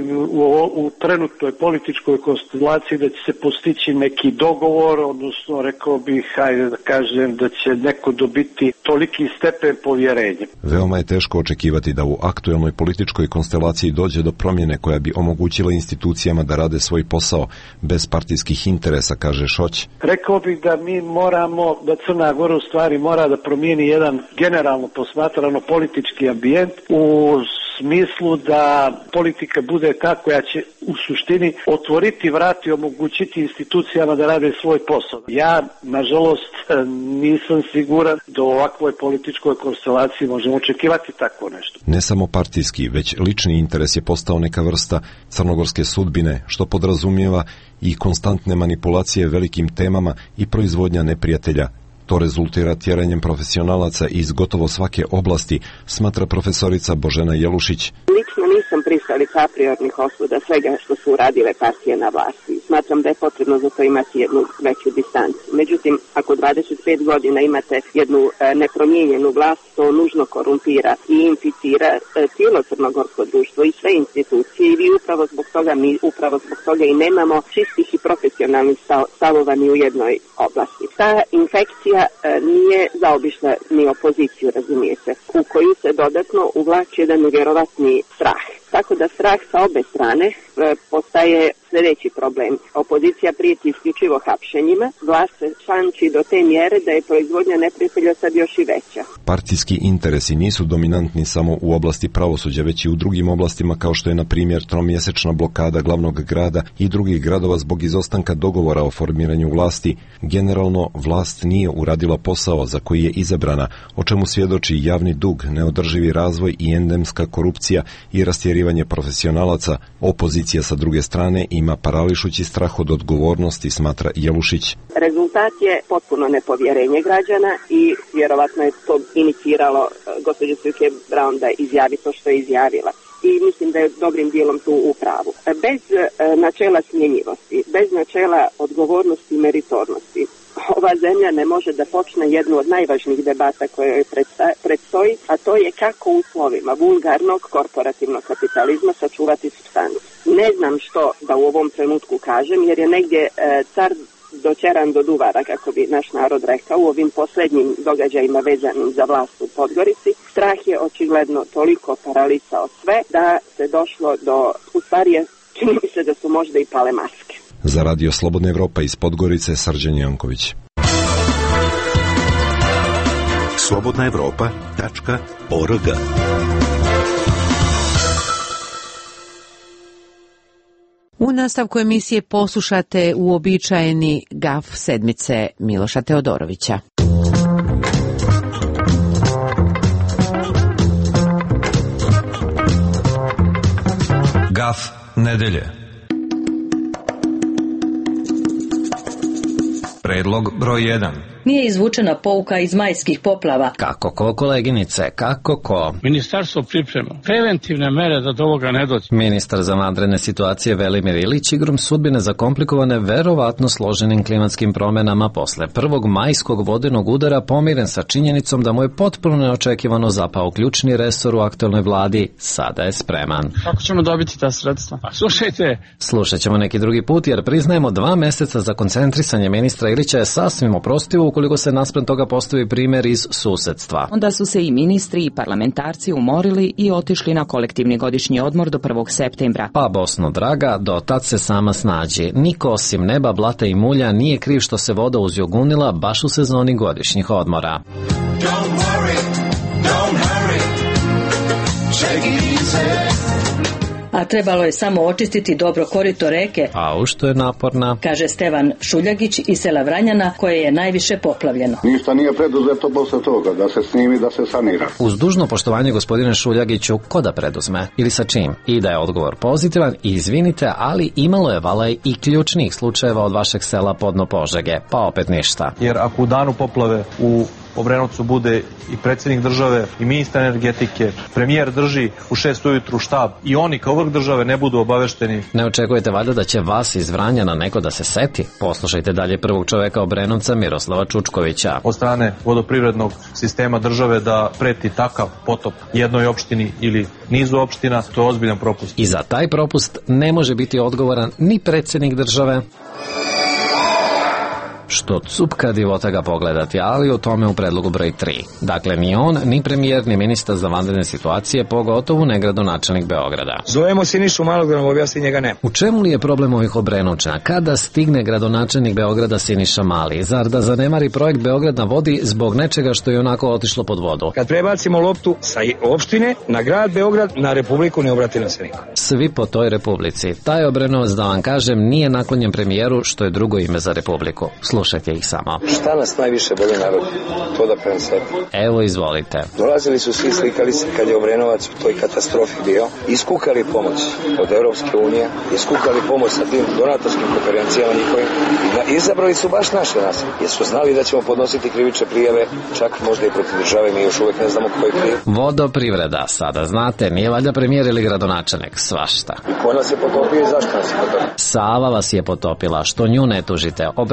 u trenutnoj političkoj konstelaciji da će se postići neki dogovor, odnosno rekao bih, hajde da kažem, da će neko dobiti toliki stepen povjerenja. Veoma je teško očekivati da u aktuelnoj političkoj konstelaciji dođe do promjene koja bi omogućila institucijama da rade svoj posao bez partijskih interesa, kaže Šoć. Rekao bih da mi moramo, da Crna Gora u stvari mora da promijeni jedan generalno posmatrano politički ambijent u smislu da politika bude ta koja će u suštini otvoriti vrati i omogućiti institucijama da rade svoj posao. Ja, nažalost, nisam siguran da u ovakvoj političkoj konstelaciji možemo očekivati tako nešto. Ne samo partijski, već lični interes je postao neka vrsta crnogorske sudbine, što podrazumijeva i konstantne manipulacije velikim temama i proizvodnja neprijatelja. To rezultira tjeranjem profesionalaca iz gotovo svake oblasti, smatra profesorica Božena Jelušić. Lično nisam pristalica a priornih osuda svega što su uradile partije na vlasti. Smatram da je potrebno za to imati jednu veću distancu. Međutim, ako 25 godina imate jednu nepromijenjenu vlast, to nužno korumpira i inficira cijelo crnogorsko društvo i sve institucije i upravo zbog toga i nemamo čistih i profesionalnih stavova ni u jednoj oblasti. Ta infekcija nije zaobišla ni opoziciju, razumijete, u koju se dodatno uvlači jedan nevjerovatni strah. Tako da strah sa obe strane postaje sljedeći problem. Opozicija prijeti isključivo hapšenjima, vlast se šanči do te mjere da je proizvodnja neprijatelja sad još i veća. Partijski interesi nisu dominantni samo u oblasti pravosuđa, već i u drugim oblastima kao što je na primjer tromjesečna blokada glavnog grada i drugih gradova zbog izostanka dogovora o formiranju vlasti. Generalno, vlast nije uradila posao za koji je izabrana, o čemu svjedoči javni dug, neodrživi razvoj i endemska korupcija i rastjerivanje profesionalaca. Opozicija sa druge strane ima parališući strah od odgovornosti, smatra Jelušić. Rezultat je potpuno nepovjerenje građana i vjerovatno je to iniciralo gospođu Suke Brown da izjavi to što je izjavila. I mislim da je dobrim dijelom tu u pravu. Bez načela smjenjivosti, bez načela odgovornosti i meritornosti, ova zemlja ne može da počne jednu od najvažnijih debata koje joj predstoji, a to je kako u uslovima vulgarnog korporativnog kapitalizma sačuvati supstancu. Ne znam što da u ovom trenutku kažem, jer je negdje car dočeran do duvara, kako bi naš narod rekao, u ovim posljednjim događajima vezanim za vlast u Podgorici. Strah je očigledno toliko paralisao sve da se došlo do, u stvari čini mi se da su možda i pale maske. Za Radio Slobodna Evropa iz Podgorice, Srđan Janković. slobodnaevropa.org. U nastavku emisije poslušate uobičajeni gaf sedmice Miloša Teodorovića. Gaf nedelje. Predlog broj 1. Nije izvučena pouka iz majskih poplava. Kako ko, koleginice, kako ko? Ministarstvo priprema preventivne mere da do ovoga ne dođe. Ministar za vanredne situacije Velimir Ilić igrom sudbine zakomplikovane verovatno složenim klimatskim promjenama posle prvog majskog vodenog udara pomiren sa činjenicom da mu je potpuno neočekivano zapao ključni resor u aktualnoj vladi, sada je spreman. Kako ćemo dobiti ta sredstva? Slušajte. Slušat ćemo neki drugi put jer priznajemo 2 mjeseca za koncentrisanje ministra Ilića je sasvim oprostivo ukoliko se naspram toga postavi primjer iz susedstva. Onda su se i ministri i parlamentarci umorili i otišli na kolektivni godišnji odmor do 1. septembra. Pa Bosno draga, do tad se sama snađi. Niko osim neba, blata i mulja nije kriv što se voda uzjogunila baš u sezoni godišnjih odmora. Don't worry, don't hurry, take it easy. A trebalo je samo očistiti dobro korito reke. A što je naporna, kaže Stevan Šuljagić iz sela Vranjana koje je najviše poplavljeno. Ništa nije preduzeto posle toga, da se snimi, da se sanira. Uz dužno poštovanje gospodine Šuljagiću, ko da preduzme ili sa čim? I da je odgovor pozitivan i izvinite, ali imalo je valaj i ključnih slučajeva od vašeg sela Podno Požege, pa opet ništa. Jer ako u danu poplave u Obrenovcu bude i predsjednik države i ministar energetike, premijer drži u 6 ujutru štab i oni kao vrh države ne budu obavešteni. Ne očekujete valjda da će vas iz Vranjana neko da se seti? Poslušajte dalje prvog čoveka Obrenovca Miroslava Čučkovića. Od strane vodoprivrednog sistema države da preti takav potop jednoj opštini ili nizu opština, to je ozbiljan propust. I za taj propust ne može biti odgovoran ni predsjednik države, što cupka divota ga pogledati, ali o tome u predlogu broj 3. Dakle, ni on, ni premijer, ni ministar za vanredne situacije, pogotovo ne gradonačelnik Beograda. Zovemo Sinišu Malog da nam objasni, njega ne. U čemu li je problem ovih Obrenovčana? Kada stigne gradonačelnik Beograda Siniša Mali? Zar da zanemari projekt Beograd na vodi zbog nečega što je onako otišlo pod vodu? Kad prebacimo loptu sa opštine na grad Beograd, na Republiku ne obrati nam se niko. Svi po toj Republici. Taj Obrenovac, da vam kažem, nije naklonjen premijeru, što je drugo ime za Republiku. Slušajte ih samo. Šta nas najviše boli narod? To da prenesete. Evo, izvolite. Dolazili su svi, slikali se kad je Obrenovac u toj katastrofi bio, iskukali pomoć od Europske unije, iskukali pomoć sa tim donatorskim konferencijama njihovim i izabrali su baš naše nas, jer su znali da ćemo podnositi krivične prijave, čak možda i protiv države, mi još uvijek ne znamo ko je kriv. Vodoprivreda, sada znate, nije valjda premijer ili gradonačelnik, svašta. I ko nas je potopio i zašto nas je potopio? Sava vas je potopila, što nju ne tužite, Obrenočani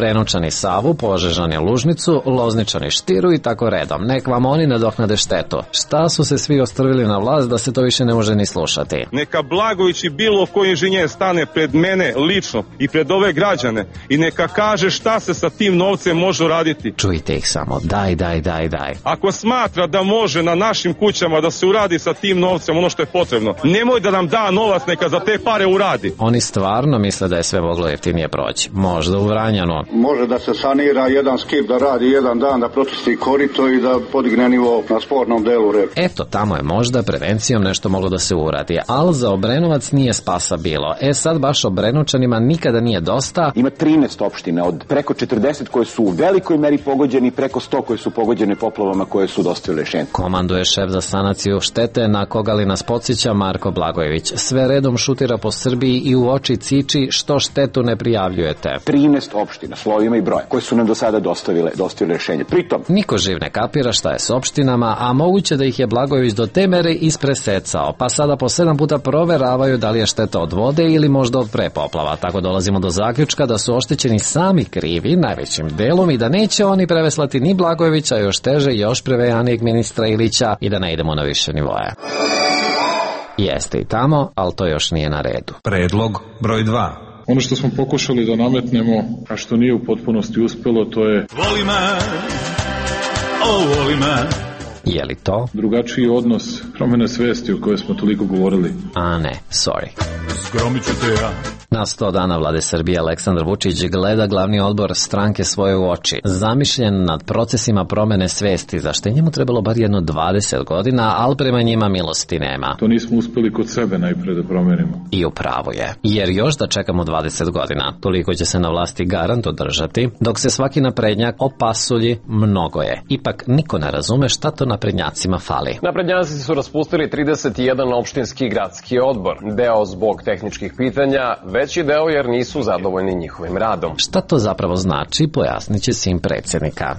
Zrenjanini Savu, Požežani Lužnicu, Lozničani Štiru i tako redom. Nek vam oni nadoknade štetu. Šta su se svi ostrvili na vlast da se to više ne može ni slušati? Neka Blagojević i bilo koji inženjer stane pred mene lično i pred ove građane i neka kaže šta se sa tim novcem može raditi. Čujte ih samo, daj. Ako smatra da može na našim kućama da se uradi sa tim novcem ono što je potrebno, nemoj da nam da novac, neka za te pare uradi. Oni stvarno misle da je sve moglo jeftinije proći. Možda u Vranjanu. Može da se sanira jedan skip, da radi jedan dan, da pročisti korito i da podigne nivo na spornom delu reke. Eto, tamo je možda prevencijom nešto moglo da se uradi, ali za Obrenovac nije spasa bilo. Sad baš Obrenovčanima nikada nije dosta. Ima 13 opština od preko 40 koje su u velikoj meri pogođeni i preko 100 koje su pogođene poplavama koje su dostavile rešenje. Komanduje šef za sanaciju štete, na koga li nas podsjeća Marko Blagojević. Sve redom šutira po Srbiji i u oči ciči što štetu ne prijavljujete. 13 opština, slovima i broja, koje su nam do sada dostavile rešenje. Pritom, niko živ ne kapira šta je s opštinama, a moguće da ih je Blagojević do te mere ispresecao, pa sada po 7 puta proveravaju da li je šteta od vode ili možda od prepoplava. Tako dolazimo do zaključka da su oštećeni sami krivi, najvećim delom, i da neće oni preveslati ni Blagojevića, još teže, još prevejanijeg ministra Ilića, i da ne idemo na više nivoje. Jeste i tamo, ali to još nije na redu. Predlog broj 2. Ono što smo pokušali da nametnemo, a što nije u potpunosti uspelo, to je voli me, voli me. Je li to? Drugačiji odnos, promjene svesti o kojoj smo toliko govorili. A ne, sorry. Zgromit ću te ja. Na 100 dana vlade Srbije Aleksandar Vučić gleda glavni odbor stranke svoje u oči. Zamišljen nad procesima promene svesti, za što je njemu trebalo bar jedno 20 godina, ali prema njima milosti nema. To nismo uspeli kod sebe najpre da promenimo. I upravo je. Jer još da čekamo 20 godina, toliko će se na vlasti garant održati, dok se svaki naprednjak opasulji, mnogo je. Ipak niko ne razume šta to naprednjacima fali. Naprednjaci su raspustili 31 opštinski i gradski odbor. Deo zbog tehničkih pitanja, veći deo jer nisu zadovoljni njihovim radom. Šta to zapravo znači, pojasnit će sin predsjednika.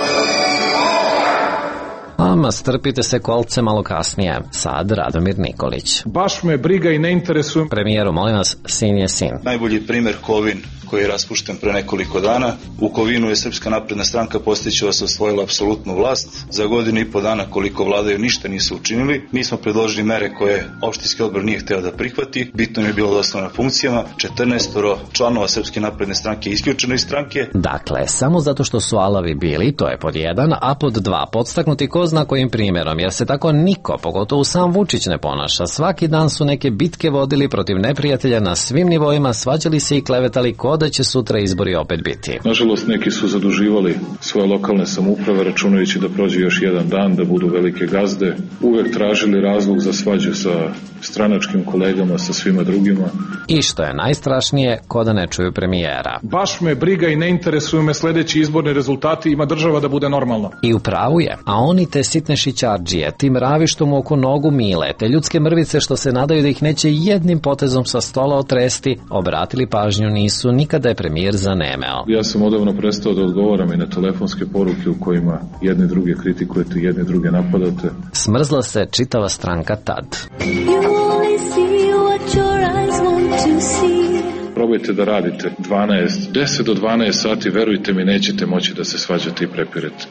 Ama strpite se kolce malo kasnije. Sad Radomir Nikolić. Baš me briga i ne interesujem. Premijeru, molim vas, sin je sin. Najbolji primer Kovin koji je raspušten pre nekoliko dana. U Kovinu je Srpska napredna stranka postići vas osvojila apsolutnu vlast. Za godinu i po dana koliko vladaju ništa nisu učinili. Mi smo predložili mere koje opštinski odbor nije hteo da prihvati. Bitno je bilo da ostane na funkcijama. 14 članova Srpske napredne stranke isključeno iz stranke. Dakle, samo zato što su alavi bili, to je pod 1, a pod 2 podstaknuti ko zna kojim primjerom, jer se tako niko, pogotovo sam Vučić, ne ponaša. Svaki dan su neke bitke vodili protiv neprijatelja na svim nivoima, svađali se i klevetali ko da će sutra izbori opet biti. Nažalost, neki su zaduživali svoje lokalne samouprave računajući da prođe još jedan dan, da budu velike gazde. Uvek tražili razlog za svađu sa stranačkim kolegama, sa svima drugima. I što je najstrašnije, ko da ne čuju premijera. Baš me briga i ne interesuju me sledeći izborni rezultati, ima država da bude normalno. I u pravu je, a oni te sitne šićardžije, ti mravi što mu oko nogu mile, te ljudske mrvice što se nadaju da ih neće jednim potezom sa stola otresti, obratili pažnju nisu nikada je premijer zanemeo. Ja sam odavno prestao da odgovaram i na telefonske poruke u kojima jedni druge kritikujete, jedni druge napadate. Smrzla se čitava stranka tad. Probajte da radite 10 do 12 sati, verujte mi, nećete moći da se svađate i prepirete.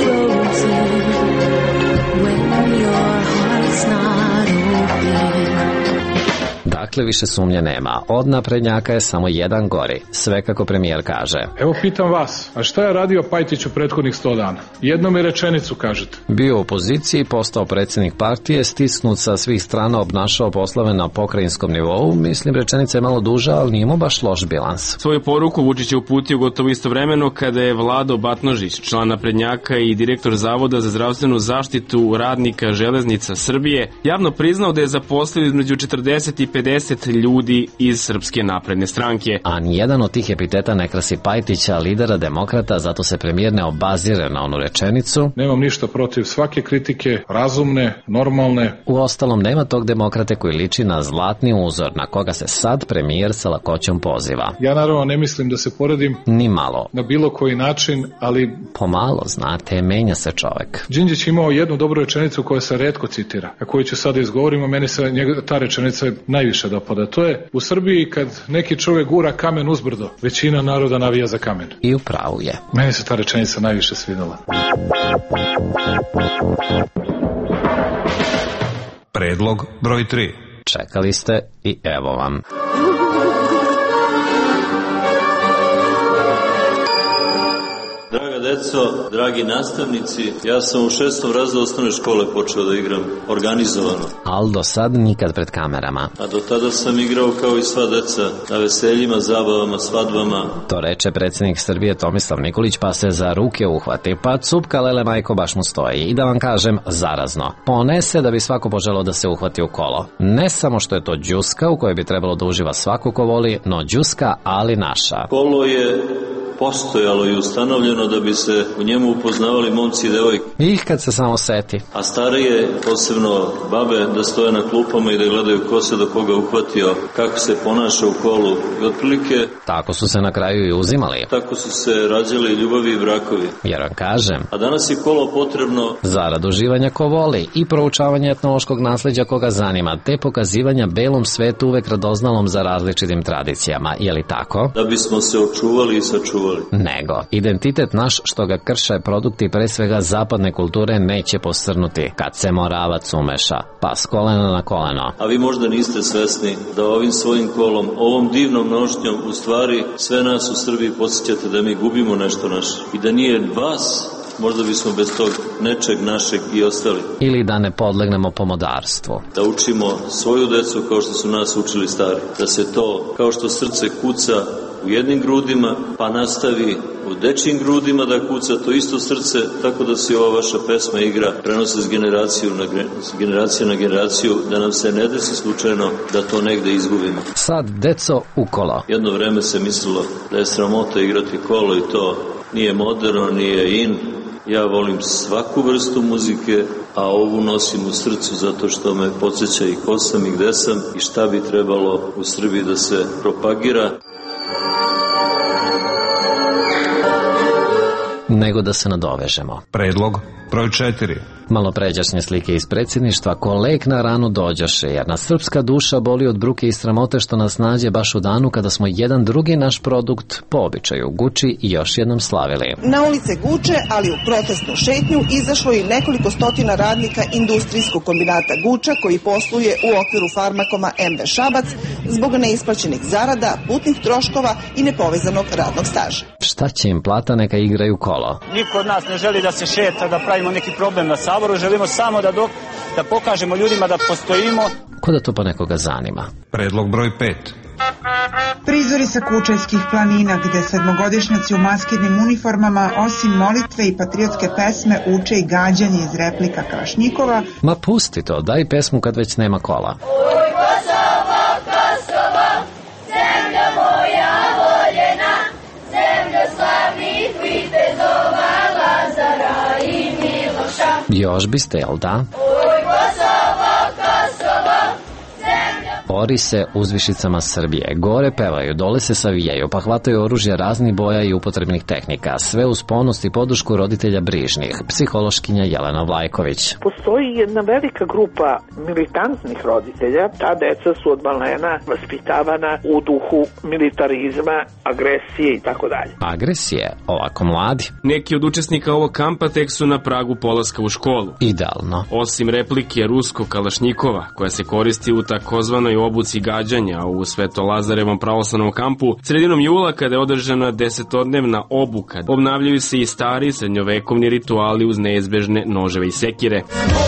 Dakle, više sumnje nema. Od naprednjaka je samo jedan gori. Sve kako premijer kaže. Evo pitam vas, a šta je radio Pajtić u prethodnih 100 dana? Jednom mi rečenicu kažete. Bio u opoziciji, postao predsjednik partije, stisnut sa svih strana, obnašao poslove na pokrajinskom nivou. Mislim, rečenica je malo duža, ali nije mu baš loš bilans. Svoju poruku Vučić je uputio gotovo istovremeno kada je Vlado Batnožić, član naprednjaka i direktor Zavoda za zdravstvenu zaštitu radnika Železnica Srbije, javno priznao da je zaposlio između 40 i 50 ljudi iz Srpske napredne stranke. A nijedan od tih epiteta ne krasi Pajtića, lidera demokrata, zato se premijer ne obazire na onu rečenicu. Nemam ništa protiv svake kritike, razumne, normalne. Uostalom, nema tog demokrate koji liči na zlatni uzor na koga se sad premijer sa lakoćom poziva. Ja naravno ne mislim da se poredim ni malo na bilo koji način, ali pomalo, znate, menja se čovek. Đinđić imao jednu dobru rečenicu koja se retko citira, a koju ću sada izgovoriti, a meni se ta rečenica najviše najviše dopada. To je u Srbiji kad neki čovjek gura kamen uzbrdo, većina naroda navija za kamen. I u pravu je. Meni se ta rečenica najviše svidela. Predlog broj 3. Čekali ste i evo vam. Draga deco, dragi nastavnici, ja sam u 6. razredu osnovne škole počeo da igram organizovano. Al do sad nikad pred kamerama. A do tada sam igrao kao i sva deca, na veseljima, zabavama, svadbama. To reče predsjednik Srbije Tomislav Nikolić, pa se za ruke uhvati, pa cupka lele majko baš mu stoji. I da vam kažem, zarazno. Ponese da bi svako poželao da se uhvati u kolo. Ne samo što je to đuska u kojoj bi trebalo da uživa svako ko voli, no đuska, ali naša. Kolo je postojalo i ustanovljeno da bi se u njemu upoznavali momci i devojke. Ih kad se samo seti. A starije, posebno babe, da stoje na klupama i da gledaju ko se do koga uhvatio, kako se ponaša u kolu. I otprilike tako su se na kraju i uzimali. Tako su se rađali ljubavi i brakovi. Jer vam kažem. A danas je kolo potrebno zarad uživanja ko voli i proučavanja etnološkog nasleđa koga zanima, te pokazivanja belom svetu uvek radoznalom za različitim tradicijama. Je li tako? Da bismo se očuvali i sačuvali. Nego, identitet naš što ga krše produkti pre svega zapadne kulture neće posrnuti kad se moravac umeša, pa s kolena na koleno. A vi možda niste svesni da ovim svojim kolom, ovom divnom nošnjom, u stvari sve nas u Srbiji podsjećate da mi gubimo nešto naše. I da nije vas, možda bismo bez tog nečeg našeg i ostali. Ili da ne podlegnemo pomodarstvu. Da učimo svoju decu kao što su nas učili stari. Da se to, kao što srce kuca u jednim grudima, pa nastavi u dečjim grudima da kuca to isto srce, tako da se ova vaša pesma igra, prenose s generacije na generaciju, da nam se ne desi slučajno da to negde izgubimo. Sad, deco, u kolo. Jedno vreme se mislilo da je sramota igrati kolo i to nije moderno, nije in. Ja volim svaku vrstu muzike, a ovu nosim u srcu zato što me podsjeća i ko sam i gde sam i šta bi trebalo u Srbiji da se propagira. Nego da se nadovežemo. Predlog broj 4. Malopređašnje slike iz predsjedništva ko lek na ranu dođoše, jer nas srpska duša boli od bruke i sramote što nas nađe baš u danu kada smo jedan drugi naš produkt po običaju Guči i još jednom slavili. Na ulice Guče, ali u protestnu šetnju izašlo je nekoliko stotina radnika industrijskog kombinata Guča koji posluje u okviru Farmakoma MB Šabac zbog neisplaćenih zarada, putnih troškova i nepovezanog radnog staža. Šta će im plata, neka igraju kolo. Niko od nas ne želi da se šeta, da pravimo neki problem na Saboru, želimo samo da pokažemo ljudima da postojimo. Ko da to pa nekoga zanima? Predlog broj 5. Prizori sa Kučevskih planina gde sedmogodišnjaci u maskirnim uniformama osim molitve i patriotske pesme uče i gađanje iz replika Kalašnjikova. Ma pusti to, daj pesmu kad već nema kola. Oj Kosovo, Kosovo, zemlja moja voljena, zemlja slavnih vitezova, Lazara i Miloša. Još biste, jel da? Oj Kosovo, Kosovo, zemlja... Ori se uzvišicama Srbije, gore pevaju, dole se savijaju, pa hvataju oružje raznih boja i upotrebnih tehnika, sve uz ponos i podršku roditelja brižnih, psihološkinja Jelena Vlajković. Postoji jedna velika grupa militantnih roditelja, ta deca su od malena vaspitavana u duhu militarizma, agresije i tako dalje. Agresije? Ovako mladi? Neki od učesnika ovog kampa tek su na pragu polaska u školu. Idealno. Osim replike ruskog Kalašnjikova, koja se koristi u takozvanoj obuci gađanja u Sveto-Lazarevom pravoslavnom kampu, sredinom jula kada je održana 10-dnevna obuka, obnavljaju se i stari srednjovekovni rituali uz neizbežne noževe i sekire.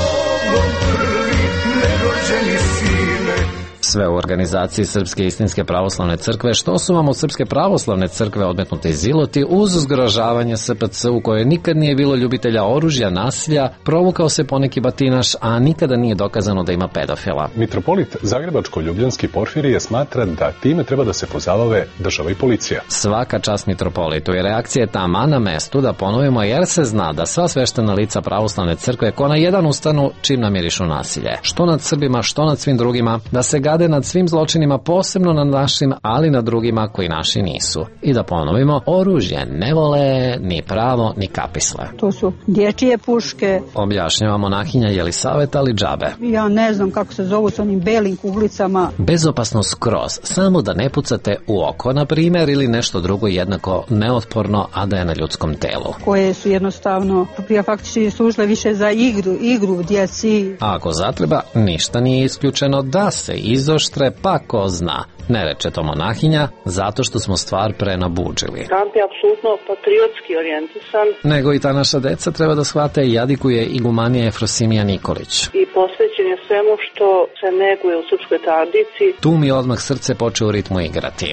Sve u organizaciji Srpske istinske pravoslavne crkve, što su vam od Srpske pravoslavne crkve odmetnuti ziloti uz zgrožavanje SPC u kojoj nikad nije bilo ljubitelja oružja, nasilja, provukao se poneki batinaš, a nikada nije dokazano da ima pedofila. Mitropolit Zagrebačko-Ljubljanski Porfirije smatra da time treba da se pozabave država i policija. Svaka čast mitropolitu i reakcija je tama na mestu da ponovimo, jer se zna da sva sveštena lica pravoslavne crkve ko na jedan ustanu čim namirišu nasilje. Što nad Srbima, što nad svim drugima, da se gade pobede nad svim zločinima, posebno nad našim, ali na drugima koji naši nisu. I da ponovimo, oružje ne vole ni pravo ni kapisle. To su dječje puške. Objašnjava monahinja Jelisaveta, ali džabe. Ja ne znam kako se zovu s onim belim kuglicama. Bezopasno skroz, samo da ne pucate u oko, na primjer, ili nešto drugo jednako neotporno, a da je na ljudskom telu. Koje su jednostavno faktički služile više za igru djeci. A ako zatreba, ništa nije isključeno da se izoštre, pa ko zna. Ne reče to monahinja, zato što smo stvar prenabuđili. Kamp je apsolutno patriotski orijentisan. Nego i ta naša deca treba da shvate i jadikuje igumanija Efrosimija Nikolić. I posvećen je svemu što se neguje u srpskoj tradiciji. Tu mi odmah srce poče u ritmu igrati.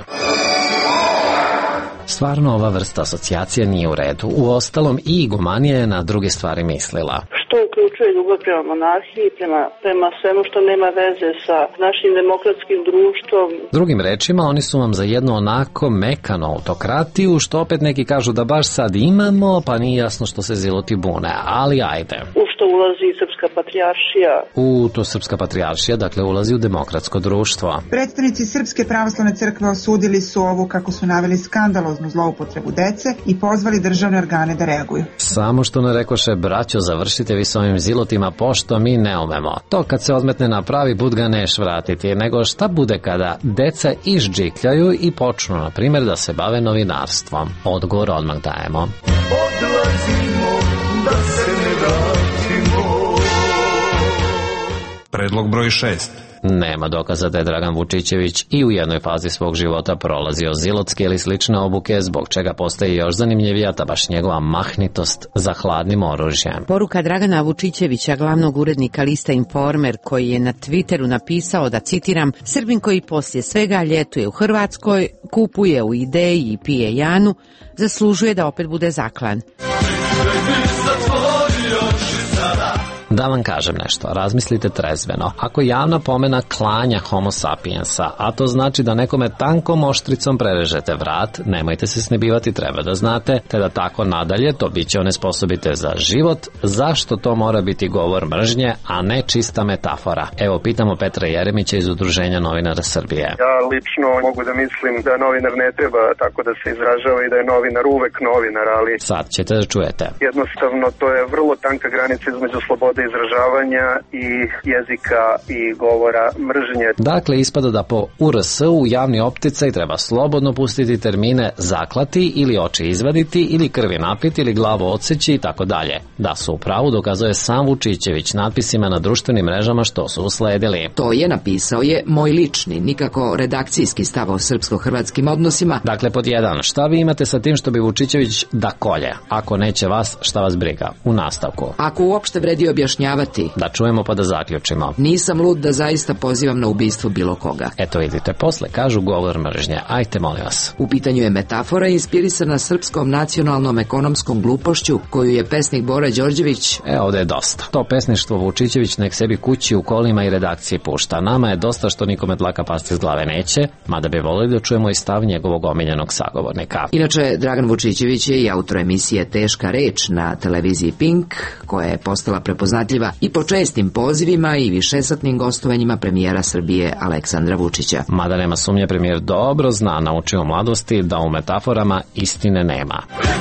Stvarno ova vrsta asocijacije nije u redu. Uostalom i igumanija je na druge stvari mislila. Što uključuje ljubav prema monarhiji, prema svemu što nema veze sa našim demokratskim društvom. Drugim rečima, oni su vam za jednu onako mekanu autokratiju, što opet neki kažu da baš sad imamo, pa nije jasno što se ziloti bune, ali ajde. U što ulazi Srpska patrijaršija. To Srpska patrijaršija, dakle, ulazi u demokratsko društvo. Predstavnici Srpske pravoslavne crkve osudili su ovu, kako su naveli, skandaloznu zloupotrebu dece i pozvali državne organe da reaguju. Samo što ne rekoše, braćo, završite vi s ovim zilotima, pošto mi ne umemo. To kad se odmetne na pravi put ga neš vratiti, nego šta bude kada deca išđikljaju i počnu, na primjer, da se bave novinarstvom. Odgovor odmah dajemo. Odlazimo da se ne vratimo. Predlog broj 6. Nema dokaza da je Dragan Vučićević i u jednoj fazi svog života prolazio zilotske ili slične obuke, zbog čega postaje još zanimljivija ta baš njegova mahnitost za hladnim oružjem. Poruka Dragana Vučićevića, glavnog urednika lista Informer, koji je na Twitteru napisao da, citiram, Srbin koji poslije svega ljetuje u Hrvatskoj, kupuje u Ideji i pije Janu, zaslužuje da opet bude zaklan. Da vam kažem nešto, razmislite trezveno. Ako javna pomena klanja homo sapiensa, a to znači da nekome tankom oštricom prerežete vrat, nemojte se snebivati, treba da znate, te da tako nadalje to biće onesposobite za život, zašto to mora biti govor mržnje, a ne čista metafora? Evo, pitamo Petra Jeremića iz Udruženja novinara Srbije. Ja lično mogu da mislim da novinar ne treba tako da se izražava i da je novinar uvek novinar, ali... Sad ćete da čujete. Jednostavno, to je vrlo tanka granica između slobode izražavanja i jezika i govora mržnje. Dakle, ispada da po URS-u javni opticaj treba slobodno pustiti termine zaklati ili oči izvaditi ili krvi napiti ili glavu odseći i tako dalje. Da su u pravu dokazuje sam Vučićević natpisima na društvenim mrežama što su usledili. To je napisao je moj lični, nikako redakcijski stav o srpsko-hrvatskim odnosima. Dakle, pod 1, šta vi imate sa tim što bi Vučićević da kolje? Ako neće vas, šta vas briga? U nastavku. Ako uopšte vredi objašnjavati. Da čujemo pa da zaključimo. Nisam lud da zaista pozivam na ubistvo bilo koga. Eto vidite, posle kažu govor mržnje. Ajte, molim vas. U pitanju je metafora inspirisana srpskom nacionalnom ekonomskom glupošću koju je pesnik Bora Đorđević. Ovde je dosta. To pesništvo Vučićević nek sebi kući u kolima i redakciji pušta. Nama je dosta što nikome dlaka pasti iz glave neće, mada bi volili da čujemo i stav njegovog omiljenog sagovornika. Inače, Dragan Vučićević je i autor emisije Teška reč na televiziji Pink, koja je postala prepoznatljiva i po čestim pozivima i višesatnim gostovanjima premijera Srbije Aleksandra Vučića. Mada nema sumnje, premijer dobro zna, naučio u mladosti da u metaforama istine nema.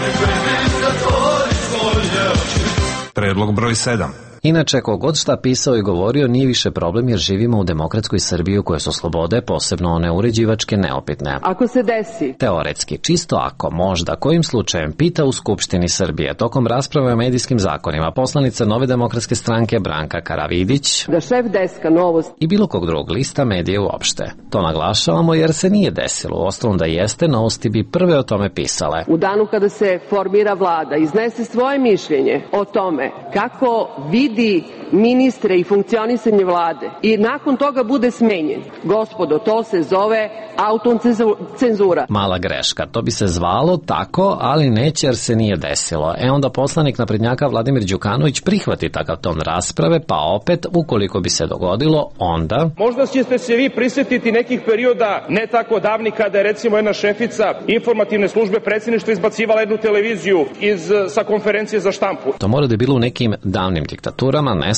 Predlog broj 7. Inače, kogod šta pisao i govorio nije više problem jer živimo u demokratskoj Srbiji u kojoj su slobode, posebno one uređivačke, neopitne. Ako se desi. Teoretski, čisto ako, možda, kojim slučajem, pita u Skupštini Srbije tokom rasprave o medijskim zakonima poslanica Nove demokratske stranke Branka Karavidić da šef deska Novost i bilo kog drugog lista medije uopšte. To naglašavamo jer se nije desilo. Uostalom da jeste, Novosti bi prve o tome pisale. U danu kada se formira vlada, iznese svoje mišljenje o tome kako vidi ministre i funkcionisanje vlade i nakon toga bude smenjen. Gospodo, to se zove autocenzura. Mala greška, to bi se zvalo tako, ali neće jer se nije desilo. Onda poslanik naprednjaka Vladimir Đukanović prihvati takav ton rasprave, pa opet, ukoliko bi se dogodilo, onda... Možda ćete se vi prisjetiti nekih perioda ne tako davni kada je recimo jedna šefica informativne službe predsjedništva izbacivala jednu televiziju sa konferencije za štampu. To mora da je bilo u nekim davnim diktaturama, ne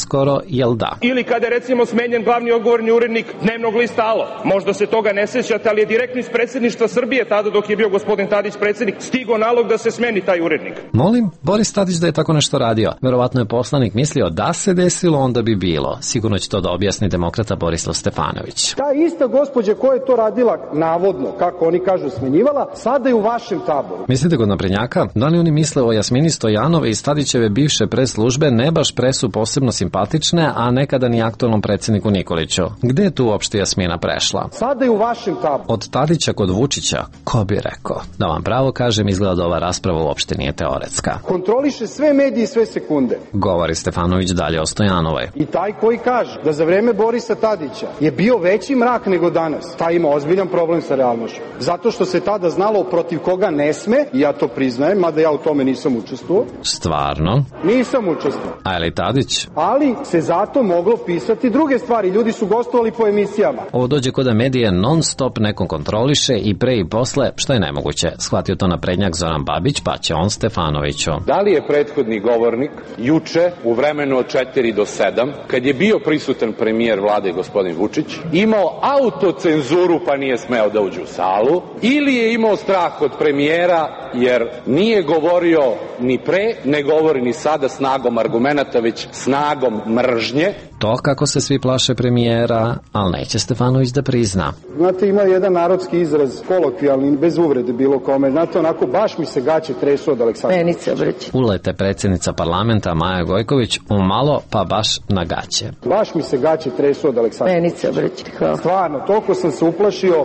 skoro, jel da? Ili kada je recimo smenjen glavni odgovorni urednik dnevnog lista Alo. Možda se toga ne sećate, ali je direktno iz predsjedništva Srbije, tada dok je bio gospodin Tadić predsjednik, stigao nalog da se smeni taj urednik. Molim, Boris Tadić da je tako nešto radio. Verovatno je poslanik mislio da se desilo, onda bi bilo. Sigurno će to da objasni demokrata Borislav Stefanović. Ta ista gospođa koja je to radila, navodno, kako oni kažu, smenjivala, sada je u vašem taboru. Mislite kod naprednjaka? Da li oni misle o Jasmini Stojanove i Tadićeve bivše preslužbe, ne baš presu posebno simpatične, a nekada ni aktualnom predsjedniku Nikoliću? Gde je tu uopšte Jasmina prešla? Sada je u vašem taboru. Od Tadića kod Vučića, ko bi rekao? Da vam pravo kažem, izgleda da ova rasprava uopšte nije teoretska. Kontroliše sve medije i sve sekunde. Govori Stefanović dalje o Stojanovoj. I taj koji kaže da za vreme Borisa Tadića je bio veći mrak nego danas, taj ima ozbiljan problem sa realnošću. Zato što se tada znalo protiv koga ne sme, i ja to priznajem, mada ja u tome nisam učestvovao. Stvarno? Nisam učestvovao. A je li Tadić? Ali se zato moglo pisati druge stvari. Ljudi su gostovali po emisijama. Ovo dođe kod da medije non stop nekom kontroliše i pre i posle, što je nemoguće. Shvatio to naprednjak Zoran Babić, pa će on Stefanoviću. Da li je prethodni govornik juče u vremenu od 4 do 7, kad je bio prisutan premijer vlade gospodin Vučić, imao autocenzuru pa nije smeo da uđe u salu, ili je imao strah od premijera jer nije govorio ni pre, ne govori ni sada snagom argumenata, već snagom mržnje. To kako se svi plaše premijera, ali neće Stefanović da prizna. Znate, ima jedan narodski izraz, kolokvijalni, bez uvrede bilo kome. Znate, onako, baš mi se gaće tresu od Aleksandra. Ulete predsjednica parlamenta Maja Gojković umalo, pa baš na gaće. Baš mi se gaće tresu od Aleksandra. Stvarno, toliko sam se uplašio.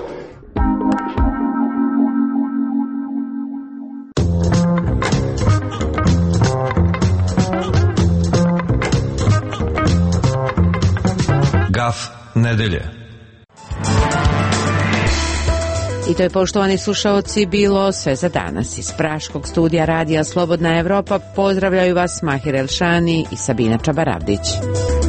Gaf nedelje. I to je, poštovani slušaoci, bilo sve za danas. Iz praškog studija radija Slobodna Evropa pozdravljaju vas Mahir Elšani i Sabina Čabaravdić.